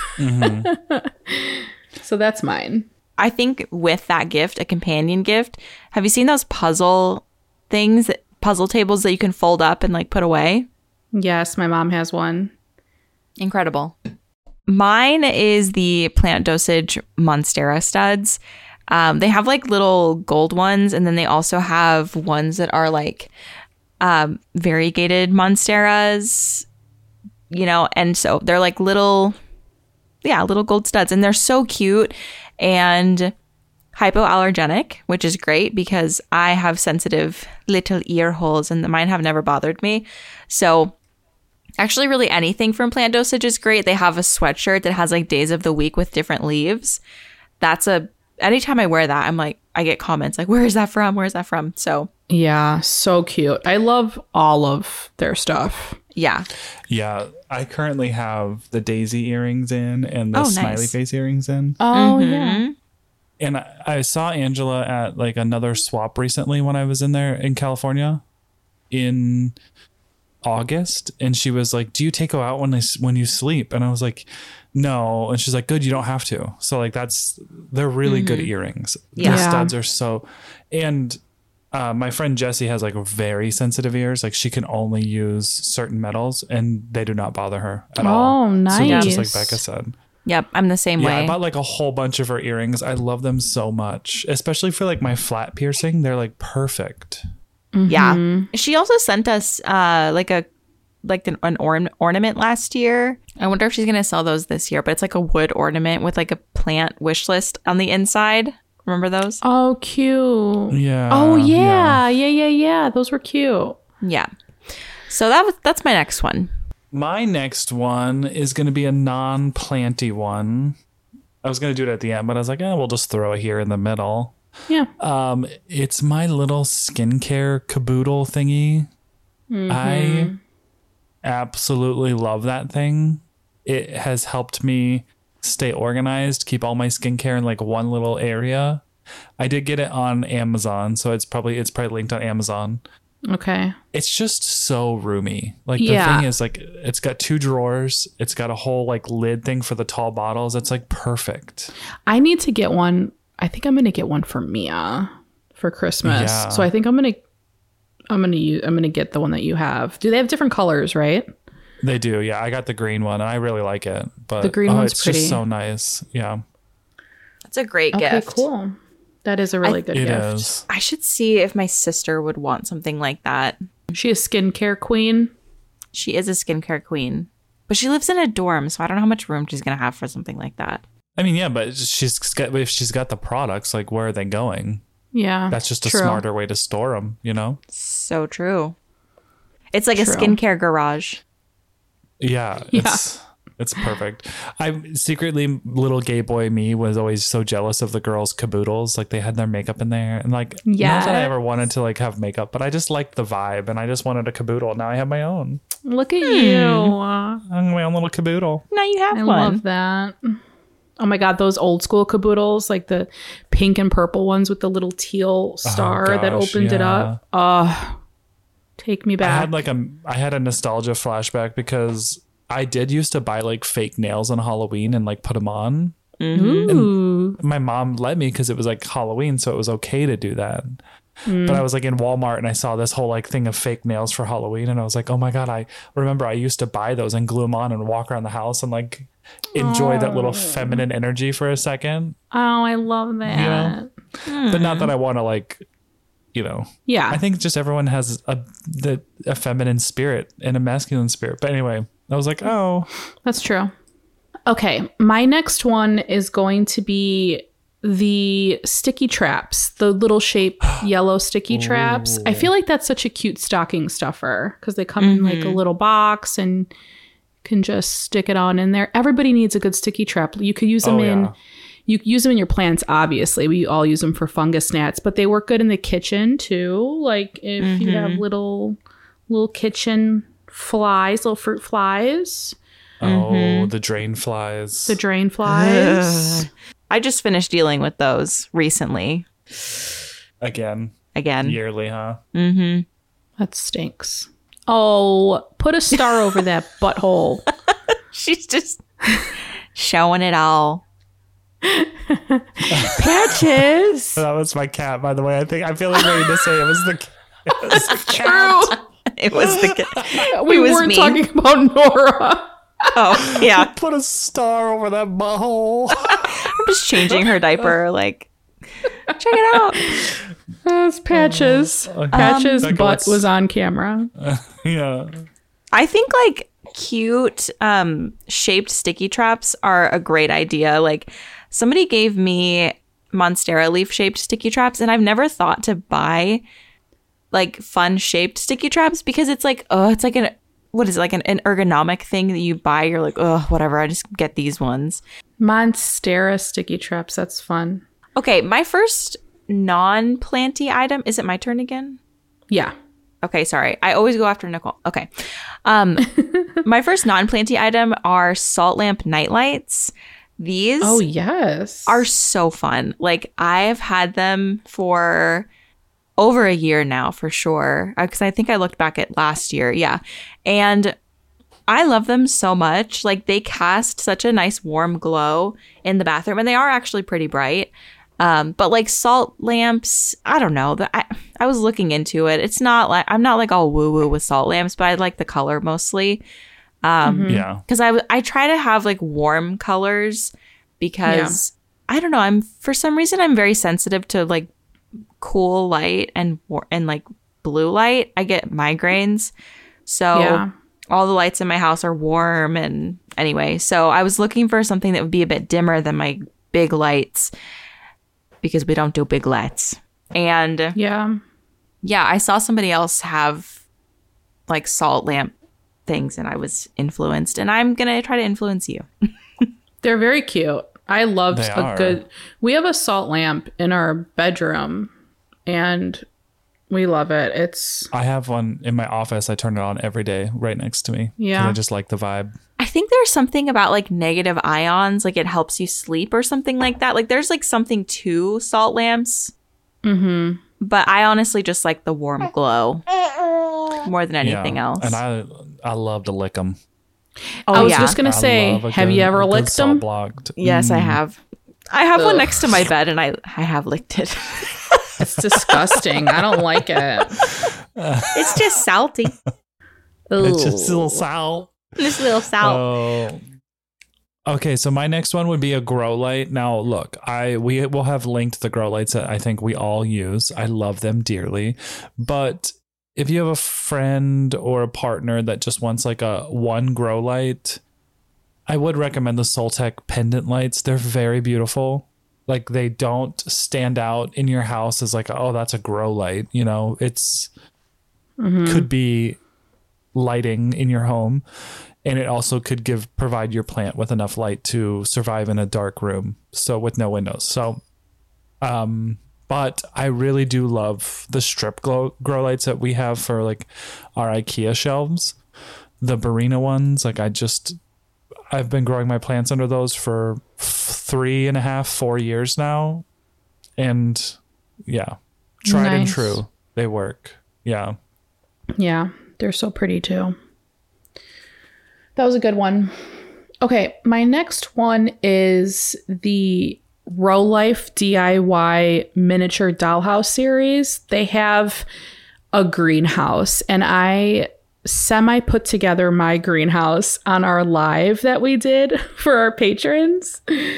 So that's mine. I think with that gift, a companion gift, have you seen those puzzle things, puzzle tables that you can fold up and like put away? Yes, my mom has one. Incredible. Mine is the Plant Dosage Monstera studs. They have like little gold ones, and then they also have ones that are like variegated Monsteras, and so they're like little gold studs, and they're so cute and hypoallergenic, which is great because I have sensitive little ear holes and mine have never bothered me. So actually, really anything from Plant Dosage is great. They have a sweatshirt that has like days of the week with different leaves. Anytime I wear that, I'm like, I get comments like, where is that from? Where is that from? So Yeah, so cute. I love all of their stuff. yeah. Yeah, I currently have the daisy earrings in and the Oh, nice. smiley face earrings in. Oh, yeah. And I saw Angela at like another swap recently when I was in there in California. August, and she was like, do you take out when you sleep? And I was like, no. And she's like, good, you don't have to. So like they're really good earrings. Yeah. The studs are so, and my friend Jessie has like very sensitive ears. Like she can only use certain metals and they do not bother her at all. Oh, nice. So just like Becca said. Yep, I'm the same Yeah, way. I bought like a whole bunch of her earrings. I love them so much, especially for like my flat piercing. They're like perfect. Yeah. She also sent us an ornament last year. I wonder if she's going to sell those this year, but it's like a wood ornament with like a plant wish list on the inside. Remember those? Oh, cute. Yeah. Oh, yeah. Those were cute. Yeah. So that's my next one. My next one is going to be a non-planty one. I was going to do it at the end, but I was like, we'll just throw it here in the middle. Yeah. It's my little skincare caboodle thingy. I absolutely love that thing. It has helped me stay organized, keep all my skincare in like one little area. I did get it on Amazon, so it's probably linked on Amazon. Okay. It's just so roomy. Like Yeah. the thing is like it's got 2 drawers. It's got a whole like lid thing for the tall bottles. It's like perfect. I need to get one. I think I'm going to get one for Mia for Christmas. Yeah. So I think I'm going to get the one that you have. Do they have different colors, right? They do. Yeah, I got the green one and I really like it. But The green one's it's pretty. just so nice. Yeah. It's a great Okay, gift. cool. That is a really good It gift. is. I should see if my sister would want something like that. She is skincare queen. She is a skincare queen, but she lives in a dorm, so I don't know how much room she's going to have for something like that. I mean, yeah, but if she's got the products, like where are they going? Yeah. That's just a true. smarter way to store them, you know? So true. It's like a True. skincare garage. Yeah. It's perfect. I secretly, little gay boy me was always so jealous of the girls' caboodles. Like they had their makeup in there, and like not that I ever wanted to like have makeup, but I just liked the vibe, and I just wanted a caboodle. Now I have my own. Look at you. I have my own little caboodle. Now you have I one. love that. Oh my God, those old school caboodles, like the pink and purple ones with the little teal star that gosh, opened it yeah. up. Take me back. I had a nostalgia flashback because I did used to buy like fake nails on Halloween and like put them on. Ooh. My mom let me because it was like Halloween, so it was okay to do that. But I was like in Walmart and I saw this whole like thing of fake nails for Halloween, and I was like, oh my God, I remember I used to buy those and glue them on and walk around the house and like enjoy that little feminine energy for a second. Oh, I love that. But not that I want to like, you know. Yeah. I think just everyone has a feminine spirit and a masculine spirit. But anyway, I was like, oh. That's true. Okay, my next one is going to be the sticky traps, the little shape yellow sticky traps. I feel like that's such a cute stocking stuffer because they come in like a little box and can just stick it on in there. Everybody needs a good sticky trap. You could use them you use them in your plants, obviously. We all use them for fungus gnats, but they work good in the kitchen too. Like if you have little kitchen flies, little fruit flies. Oh, the drain flies. The drain flies. I just finished dealing with those recently. Again. Yearly, huh? That stinks. Oh, put a star over that butthole. She's just showing it all. Patches. That was my cat, by the way. I feel like ready to say it was the cat. True. It was the kid. We It was weren't me. talking about Nora. Oh, yeah. Put a star over that butthole. I'm just changing her diaper. Like, check it out. That's Patches. Patches' Becca, butt let's- was on camera. Yeah. I think like cute shaped sticky traps are a great idea. Like somebody gave me Monstera leaf shaped sticky traps, and I've never thought to buy like fun shaped sticky traps because it's like, it's like an ergonomic thing that you buy. You're like, whatever, I just get these ones. Monstera sticky traps. That's fun. Okay, my first non-planty item. Is it my turn again? Yeah. Okay, sorry. I always go after Nicole. Okay. My first non-planty item are salt lamp nightlights. These Yes. are so fun. Like I've had them for over a year now for sure. Because I think I looked back at last year. Yeah. And I love them so much. Like they cast such a nice warm glow in the bathroom, and they are actually pretty bright. But like salt lamps, I don't know. I was looking into it. It's not like I'm not like all woo woo with salt lamps, but I like the color mostly. Yeah. Because I try to have like warm colors because I don't know. For some reason I'm very sensitive to like cool light and like blue light. I get migraines, so all the lights in my house are warm. And anyway, so I was looking for something that would be a bit dimmer than my big lights, because we don't do big lights. And I saw somebody else have like salt lamp things, and I was influenced, and I'm gonna try to influence you. They're very cute. I love we have a salt lamp in our bedroom, and we love it. I have one in my office. I turn it on every day right next to me. Yeah. I just like the vibe. I think there's something about like negative ions, like it helps you sleep or something like that. Like there's like something to salt lamps. Mm-hmm. But I honestly just like the warm glow more than anything else. And I love to lick them. Oh, I was just going to say, have you ever licked them? Yes, I have. I have one next to my bed, and I have licked it. It's disgusting. I don't like it. It's just salty. It's just a little salt. Just a little salt. Oh. Okay, so my next one would be a grow light. Now, look, we will have linked the grow lights that I think we all use. I love them dearly. But if you have a friend or a partner that just wants like a one grow light, I would recommend the Soltech pendant lights. They're very beautiful. Like they don't stand out in your house as like, oh, that's a grow light. You know, it's could be lighting in your home, and it also could provide your plant with enough light to survive in a dark room, so with no windows. So but I really do love the strip grow lights that we have for like our IKEA shelves, the Barina ones. Like I've been growing my plants under those for 3.5, 4 years now, and tried and true, they work. Yeah, they're so pretty too. That was a good one. Okay, my next one is the Rolife DIY miniature dollhouse series. They have a greenhouse, and I semi put together my greenhouse on our live that we did for our patrons.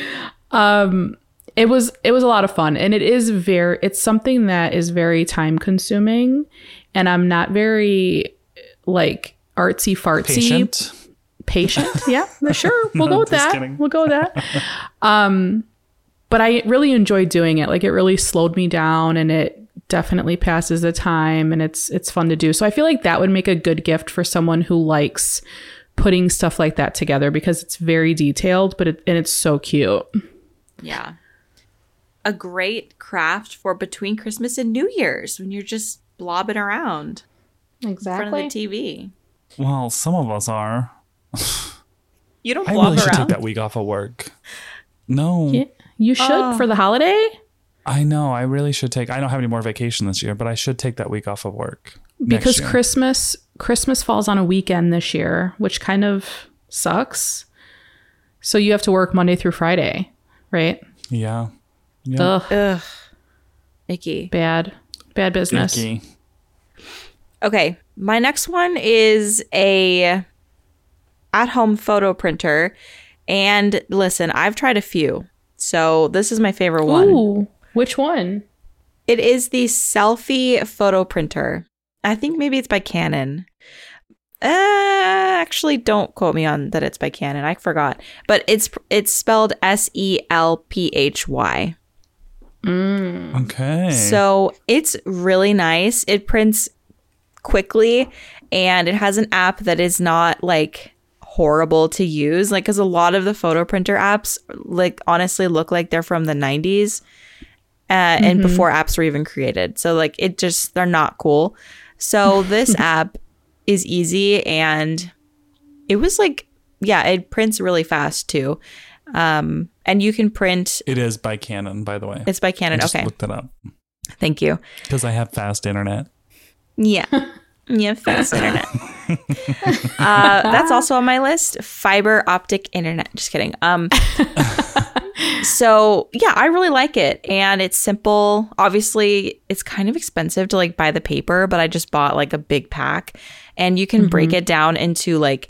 It was a lot of fun, and it's something that is very time consuming, and I'm not very like artsy fartsy patient. Yeah, sure. We'll go with that. Kidding. We'll go with that. But I really enjoyed doing it. Like it really slowed me down, and it definitely passes the time, and it's fun to do. So I feel like that would make a good gift for someone who likes putting stuff like that together, because it's very detailed, but it's so cute. Yeah. A great craft for between Christmas and New Year's when you're just blobbing around in front of the TV. Well, some of us are. You don't I blob really should around? take that week off of work. No. Yeah, you should for the holiday. I know. I really should take. I don't have any more vacation this year, but I should take that week off of work. Because Christmas falls on a weekend this year, which kind of sucks. So you have to work Monday through Friday, right? Yeah. Ugh. Icky. Bad business. Icky. Okay. My next one is a at-home photo printer. And listen, I've tried a few. So this is my favorite one. Ooh, which one? It is the Selfie photo printer. I think maybe it's by Canon. Actually, don't quote me on that it's by Canon. I forgot. But it's spelled SELPHY. Okay. So it's really nice. It prints quickly, and it has an app that is not like horrible to use, like because a lot of the photo printer apps like honestly look like they're from the 90s and before apps were even created. So like they're not cool. So this app is easy, and it was like, it prints really fast too. And you can print. It is by Canon, by the way. It's by Canon. I just okay. Looked it up. Thank you. Because I have fast internet. Yeah. Yeah, fast internet. That's also on my list. Fiber optic internet. Just kidding. So yeah, I really like it, and it's simple. Obviously, it's kind of expensive to like buy the paper, but I just bought like a big pack, and you can break it down into like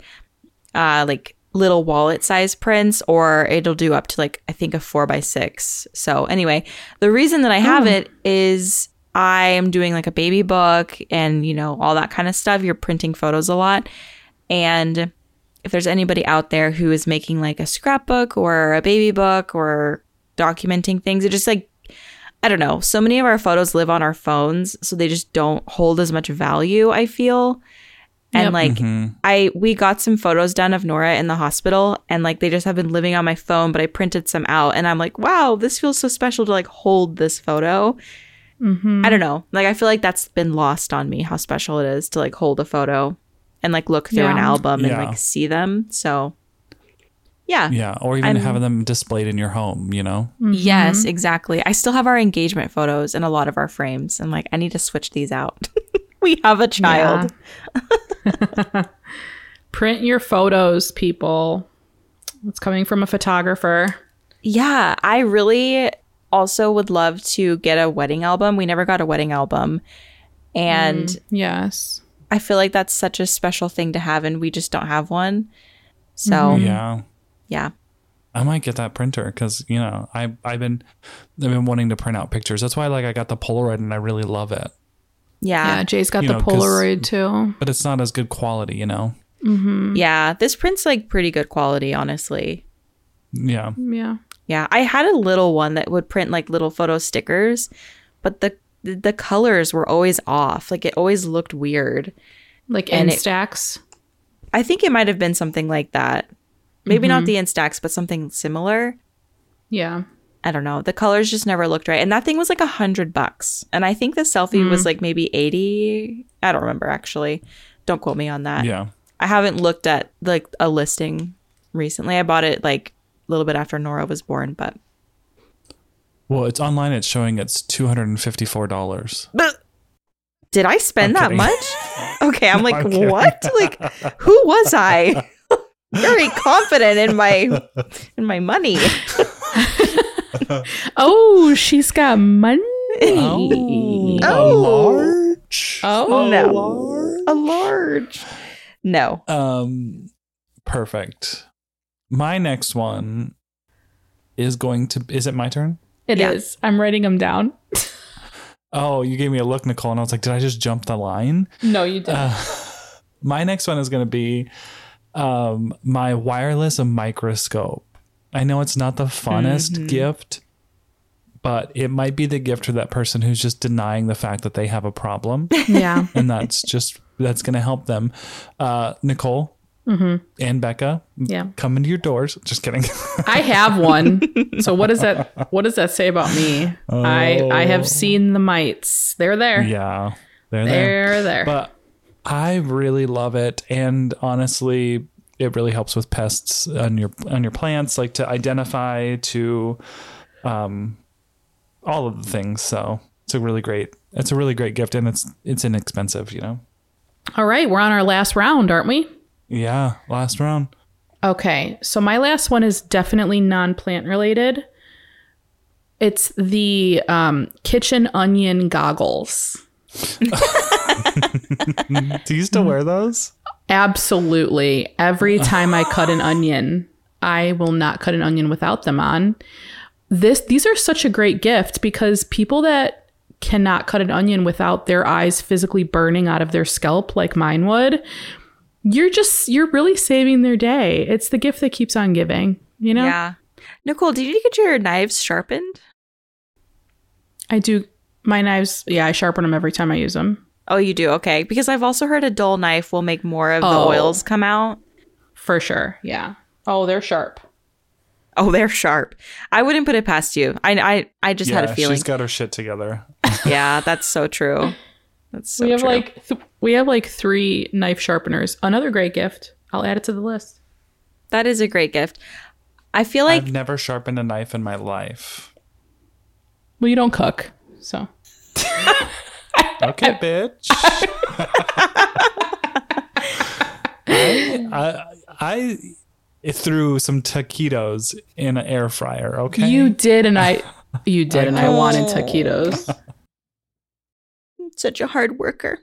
little wallet size prints, or it'll do up to like I think a 4x6. So anyway, the reason that I have it is I am doing like a baby book and, you know, all that kind of stuff. You're printing photos a lot. And if there's anybody out there who is making like a scrapbook or a baby book or documenting things, it just like, I don't know. So many of our photos live on our phones, so they just don't hold as much value, I feel. And we got some photos done of Nora in the hospital, and like they just have been living on my phone, but I printed some out and I'm like, wow, this feels so special to like hold this photo. I don't know. Like, I feel like that's been lost on me, how special it is to like hold a photo and like look through an album and like see them. So, yeah. Yeah. Or even having them displayed in your home, you know? Yes, exactly. I still have our engagement photos in a lot of our frames, and like, I need to switch these out. We have a child. Yeah. Print your photos, people. It's coming from a photographer. Yeah. I really also would love to get a wedding album. We never got a wedding album. And yes, I feel like that's such a special thing to have, and we just don't have one. So yeah. I might get that printer because, you know, I've been wanting to print out pictures. That's why I got the Polaroid, and I really love it. Yeah. Yeah, Jay's got the Polaroid too. But it's not as good quality, you know? Yeah, this print's like pretty good quality, honestly. Yeah. Yeah. Yeah, I had a little one that would print like little photo stickers, but the colors were always off. Like, it always looked weird. Like Instax? I think it might have been something like that. Maybe not the Instax, but something similar. Yeah. I don't know. The colors just never looked right. And that thing was like $100. And I think the selfie was like maybe 80. I don't remember, actually. Don't quote me on that. Yeah. I haven't looked at like a listing recently. I bought it like a little bit after Nora was born, but. Well, it's online. It's showing it's $254. Did I spend that kidding. much? Okay, I'm like, what? Like, who was I? Very confident in my money. Oh, she's got money. Oh. Oh. A large? Oh. No. A large. No. Perfect. My next one is is it my turn? It is. I'm writing them down. Oh, you gave me a look, Nicole, and I was like, did I just jump the line? No, you didn't. My next one is going to be my wireless microscope. I know it's not the funnest gift, but it might be the gift for that person who's just denying the fact that they have a problem. Yeah. And that's going to help them. Nicole and Becca, come into your doors. Just kidding. I have one. So what does that say about me? Oh. I have seen the mites. They're there. Yeah, they're there. But I really love it, and honestly, it really helps with pests on your plants, like to identify, to all of the things. So it's a really great gift, and it's inexpensive, you know. All right, we're on our last round, aren't we? Yeah, last round. Okay, so my last one is definitely non-plant related. It's the kitchen onion goggles. Do you still wear those? Absolutely. Every time I cut an onion, I will not cut an onion without them on. These are such a great gift because people that cannot cut an onion without their eyes physically burning out of their scalp like mine would, you're really saving their day. It's the gift that keeps on giving, you know? Yeah. Nicole, did you get your knives sharpened? I do. My knives, I sharpen them every time I use them. Oh, you do? Okay. Because I've also heard a dull knife will make more of the oils come out. For sure. Yeah. Oh, they're sharp. Oh, they're sharp. I wouldn't put it past you. I just had a feeling. She's got her shit together. Yeah, that's so true. That's so true. We have like 3 knife sharpeners. Another great gift. I'll add it to the list. That is a great gift. I feel like I've never sharpened a knife in my life. Well, you don't cook, so. Okay, bitch. I threw some taquitos in an air fryer. Okay, You did, and I wanted taquitos. Such a hard worker.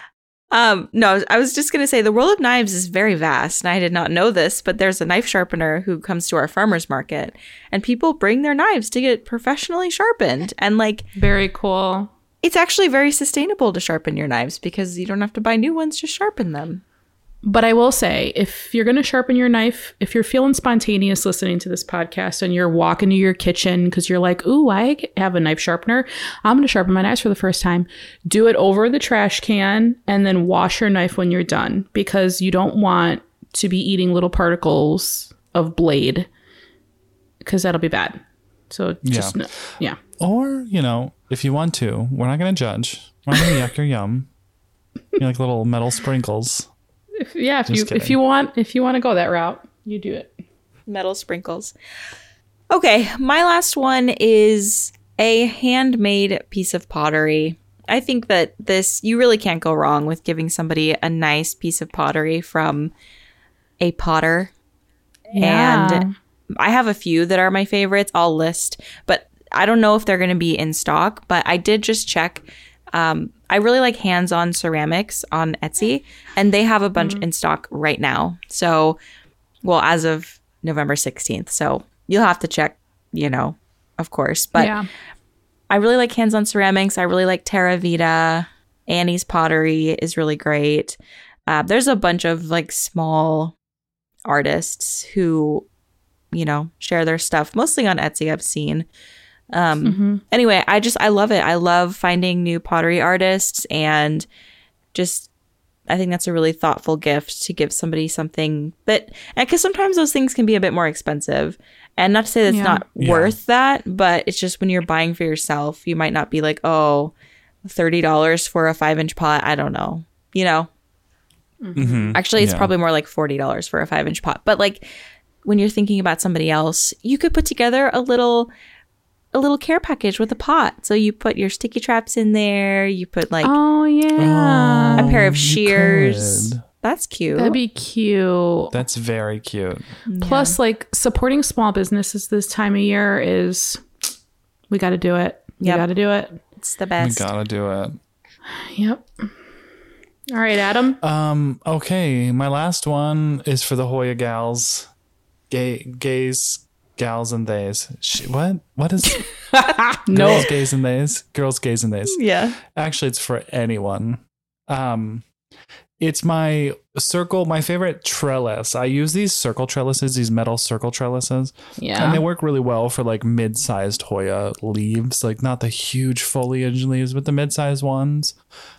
No, I was just going to say the world of knives is very vast, and I did not know this, but there's a knife sharpener who comes to our farmer's market, and people bring their knives to get professionally sharpened. And like, Very cool. it's actually very sustainable to sharpen your knives because you don't have to buy new ones to sharpen them. But I will say, if you're going to sharpen your knife, if you're feeling spontaneous listening to this podcast and you're walking to your kitchen because you're like, ooh, I have a knife sharpener, I'm going to sharpen my knives for the first time. Do it over the trash can and then wash your knife when you're done, because you don't want to be eating little particles of blade, because that'll be bad. So just, yeah. Or, if you want to, we're not going to judge. We're not going to yuck your yum. Like little metal sprinkles. If you want to go that route, you do it. Metal sprinkles. Okay, my last one is a handmade piece of pottery. I think that you really can't go wrong with giving somebody a nice piece of pottery from a potter. Yeah. And I have a few that are my favorites. I'll list, but I don't know if they're going to be in stock, but I did just check. I really like Hands-On Ceramics on Etsy, and they have a bunch in stock right now. So, well, as of November 16th. So you'll have to check, of course. But yeah. I really like Hands-On Ceramics. I really like Terra Vita. Annie's Pottery is really great. There's a bunch of like small artists who, share their stuff, mostly on Etsy, I've seen. Anyway, I love it. I love finding new pottery artists, and I think that's a really thoughtful gift to give somebody something because sometimes those things can be a bit more expensive, and not to say that's not worth that, but it's just when you're buying for yourself, you might not be like, oh, $30 for a 5-inch pot. I don't know, Actually, it's probably more like $40 for a 5-inch pot. But like when you're thinking about somebody else, you could put together a little care package with a pot. So you put your sticky traps in there. You put like a pair of shears. That's cute. That'd be cute. That's very cute. Yeah. Plus, like, supporting small businesses this time of year we got to do it. We got to do it. It's the best. We got to do it. Yep. All right, Adam. Okay. My last one is for the Hoya gals. Gays, gals, and theys. What is No. Girls, gays, and theys? Girls, gays, and theys. Yeah. Actually, it's for anyone. It's my favorite trellis. I use these circle trellises, these metal circle trellises. Yeah. And they work really well for like mid-sized Hoya leaves, like not the huge foliage leaves, but the mid-sized ones.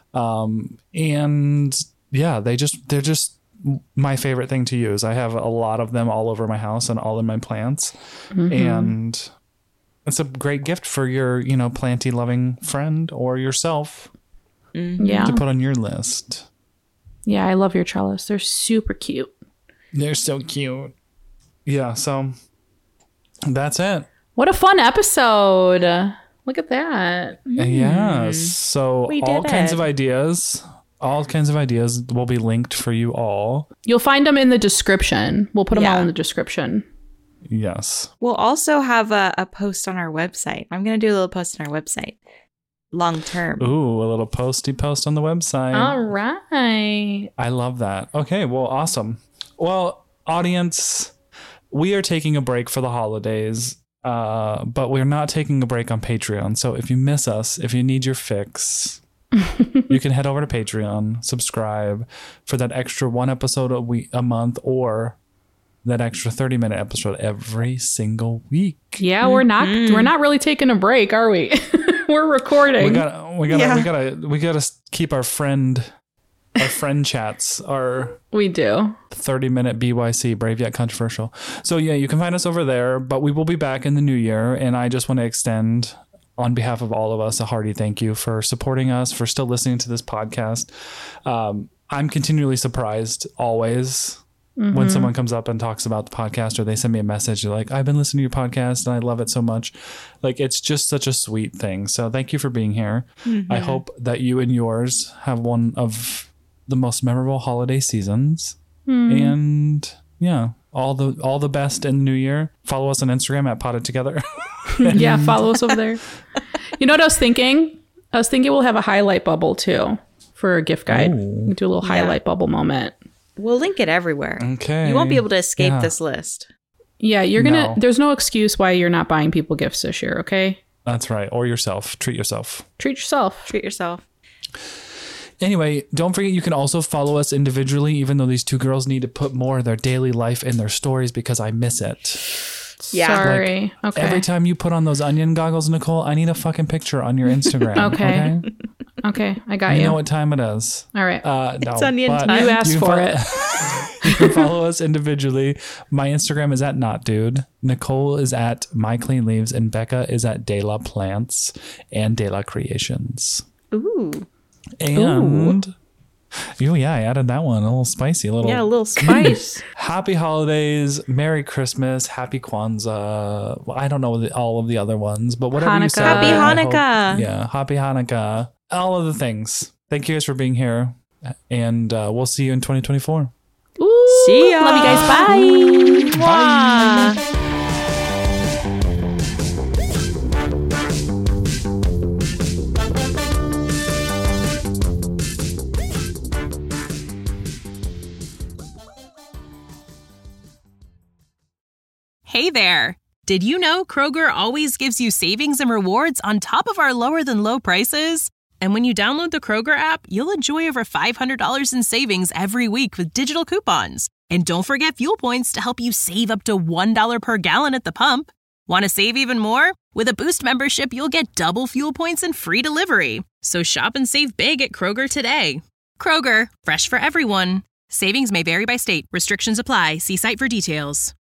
And yeah, they're just my favorite thing to use. I have a lot of them all over my house and all in my plants. And it's a great gift for your, planty loving friend or yourself to put on your list. Yeah, I love your trellis. They're super cute. They're so cute. Yeah, so that's it. What a fun episode. Look at that. Yeah, so all kinds of ideas will be linked for you all. You'll find them in the description. We'll put them all in the description. Yes. We'll also have a post on our website. I'm going to do a little post on our website. Long term. Ooh, a little posty post on the website. All right. I love that. Okay, well, awesome. Well, audience, we are taking a break for the holidays, but we're not taking a break on Patreon. So if you miss us, if you need your fix, you can head over to Patreon, subscribe for that extra one episode a month, or that extra 30-minute episode every single week. Yeah, we're not really taking a break, are we? We're recording. We gotta keep our friend chats, we do 30-minute BYC, brave yet controversial. So yeah, you can find us over there, but we will be back in the new year, and I just want to extend on behalf of all of us a hearty thank you for supporting us, for still listening to this podcast. I'm continually surprised always when someone comes up and talks about the podcast, or they send me a message, they're like, I've been listening to your podcast and I love it so much. Like, it's just such a sweet thing. So thank you for being here. I hope that you and yours have one of the most memorable holiday seasons. And yeah, all the best in the new year. Follow us on Instagram at Potted Together. Yeah, follow us over there. You know what I was thinking? I was thinking we'll have a highlight bubble too for a gift guide. We do a little highlight bubble moment. We'll link it everywhere. Okay. You won't be able to escape this list. Yeah, there's no excuse why you're not buying people gifts this year, okay? That's right. Or yourself. Treat yourself. Treat yourself. Treat yourself. Anyway, don't forget you can also follow us individually, even though these two girls need to put more of their daily life in their stories because I miss it. Yeah. Sorry. Okay. Every time you put on those onion goggles, Nicole, I need a fucking picture on your Instagram. Okay. Okay, I got you. You know what time it is. All right. No, It's onion but time. You asked for it. You can follow us individually. My Instagram is at NotDude. Nicole is at My Clean Leaves, and Becca is at De La Plants and De La Creations. Ooh. And yeah, I added that one. A little spicy, a little. Yeah, a little spice. Happy holidays, Merry Christmas, Happy Kwanzaa. Well, I don't know all of the other ones, but whatever you Hanukkah. say. Happy I hope- Hanukkah. Yeah, Happy Hanukkah. All of the things. Thank you guys for being here, and we'll see you in 2024. Ooh, See ya. Love you guys. Bye. Mwah. Hey there! Did you know Kroger always gives you savings and rewards on top of our lower than low prices? And when you download the Kroger app, you'll enjoy over $500 in savings every week with digital coupons. And don't forget fuel points to help you save up to $1 per gallon at the pump. Want to save even more? With a Boost membership, you'll get double fuel points and free delivery. So shop and save big at Kroger today. Kroger, fresh for everyone. Savings may vary by state. Restrictions apply. See site for details.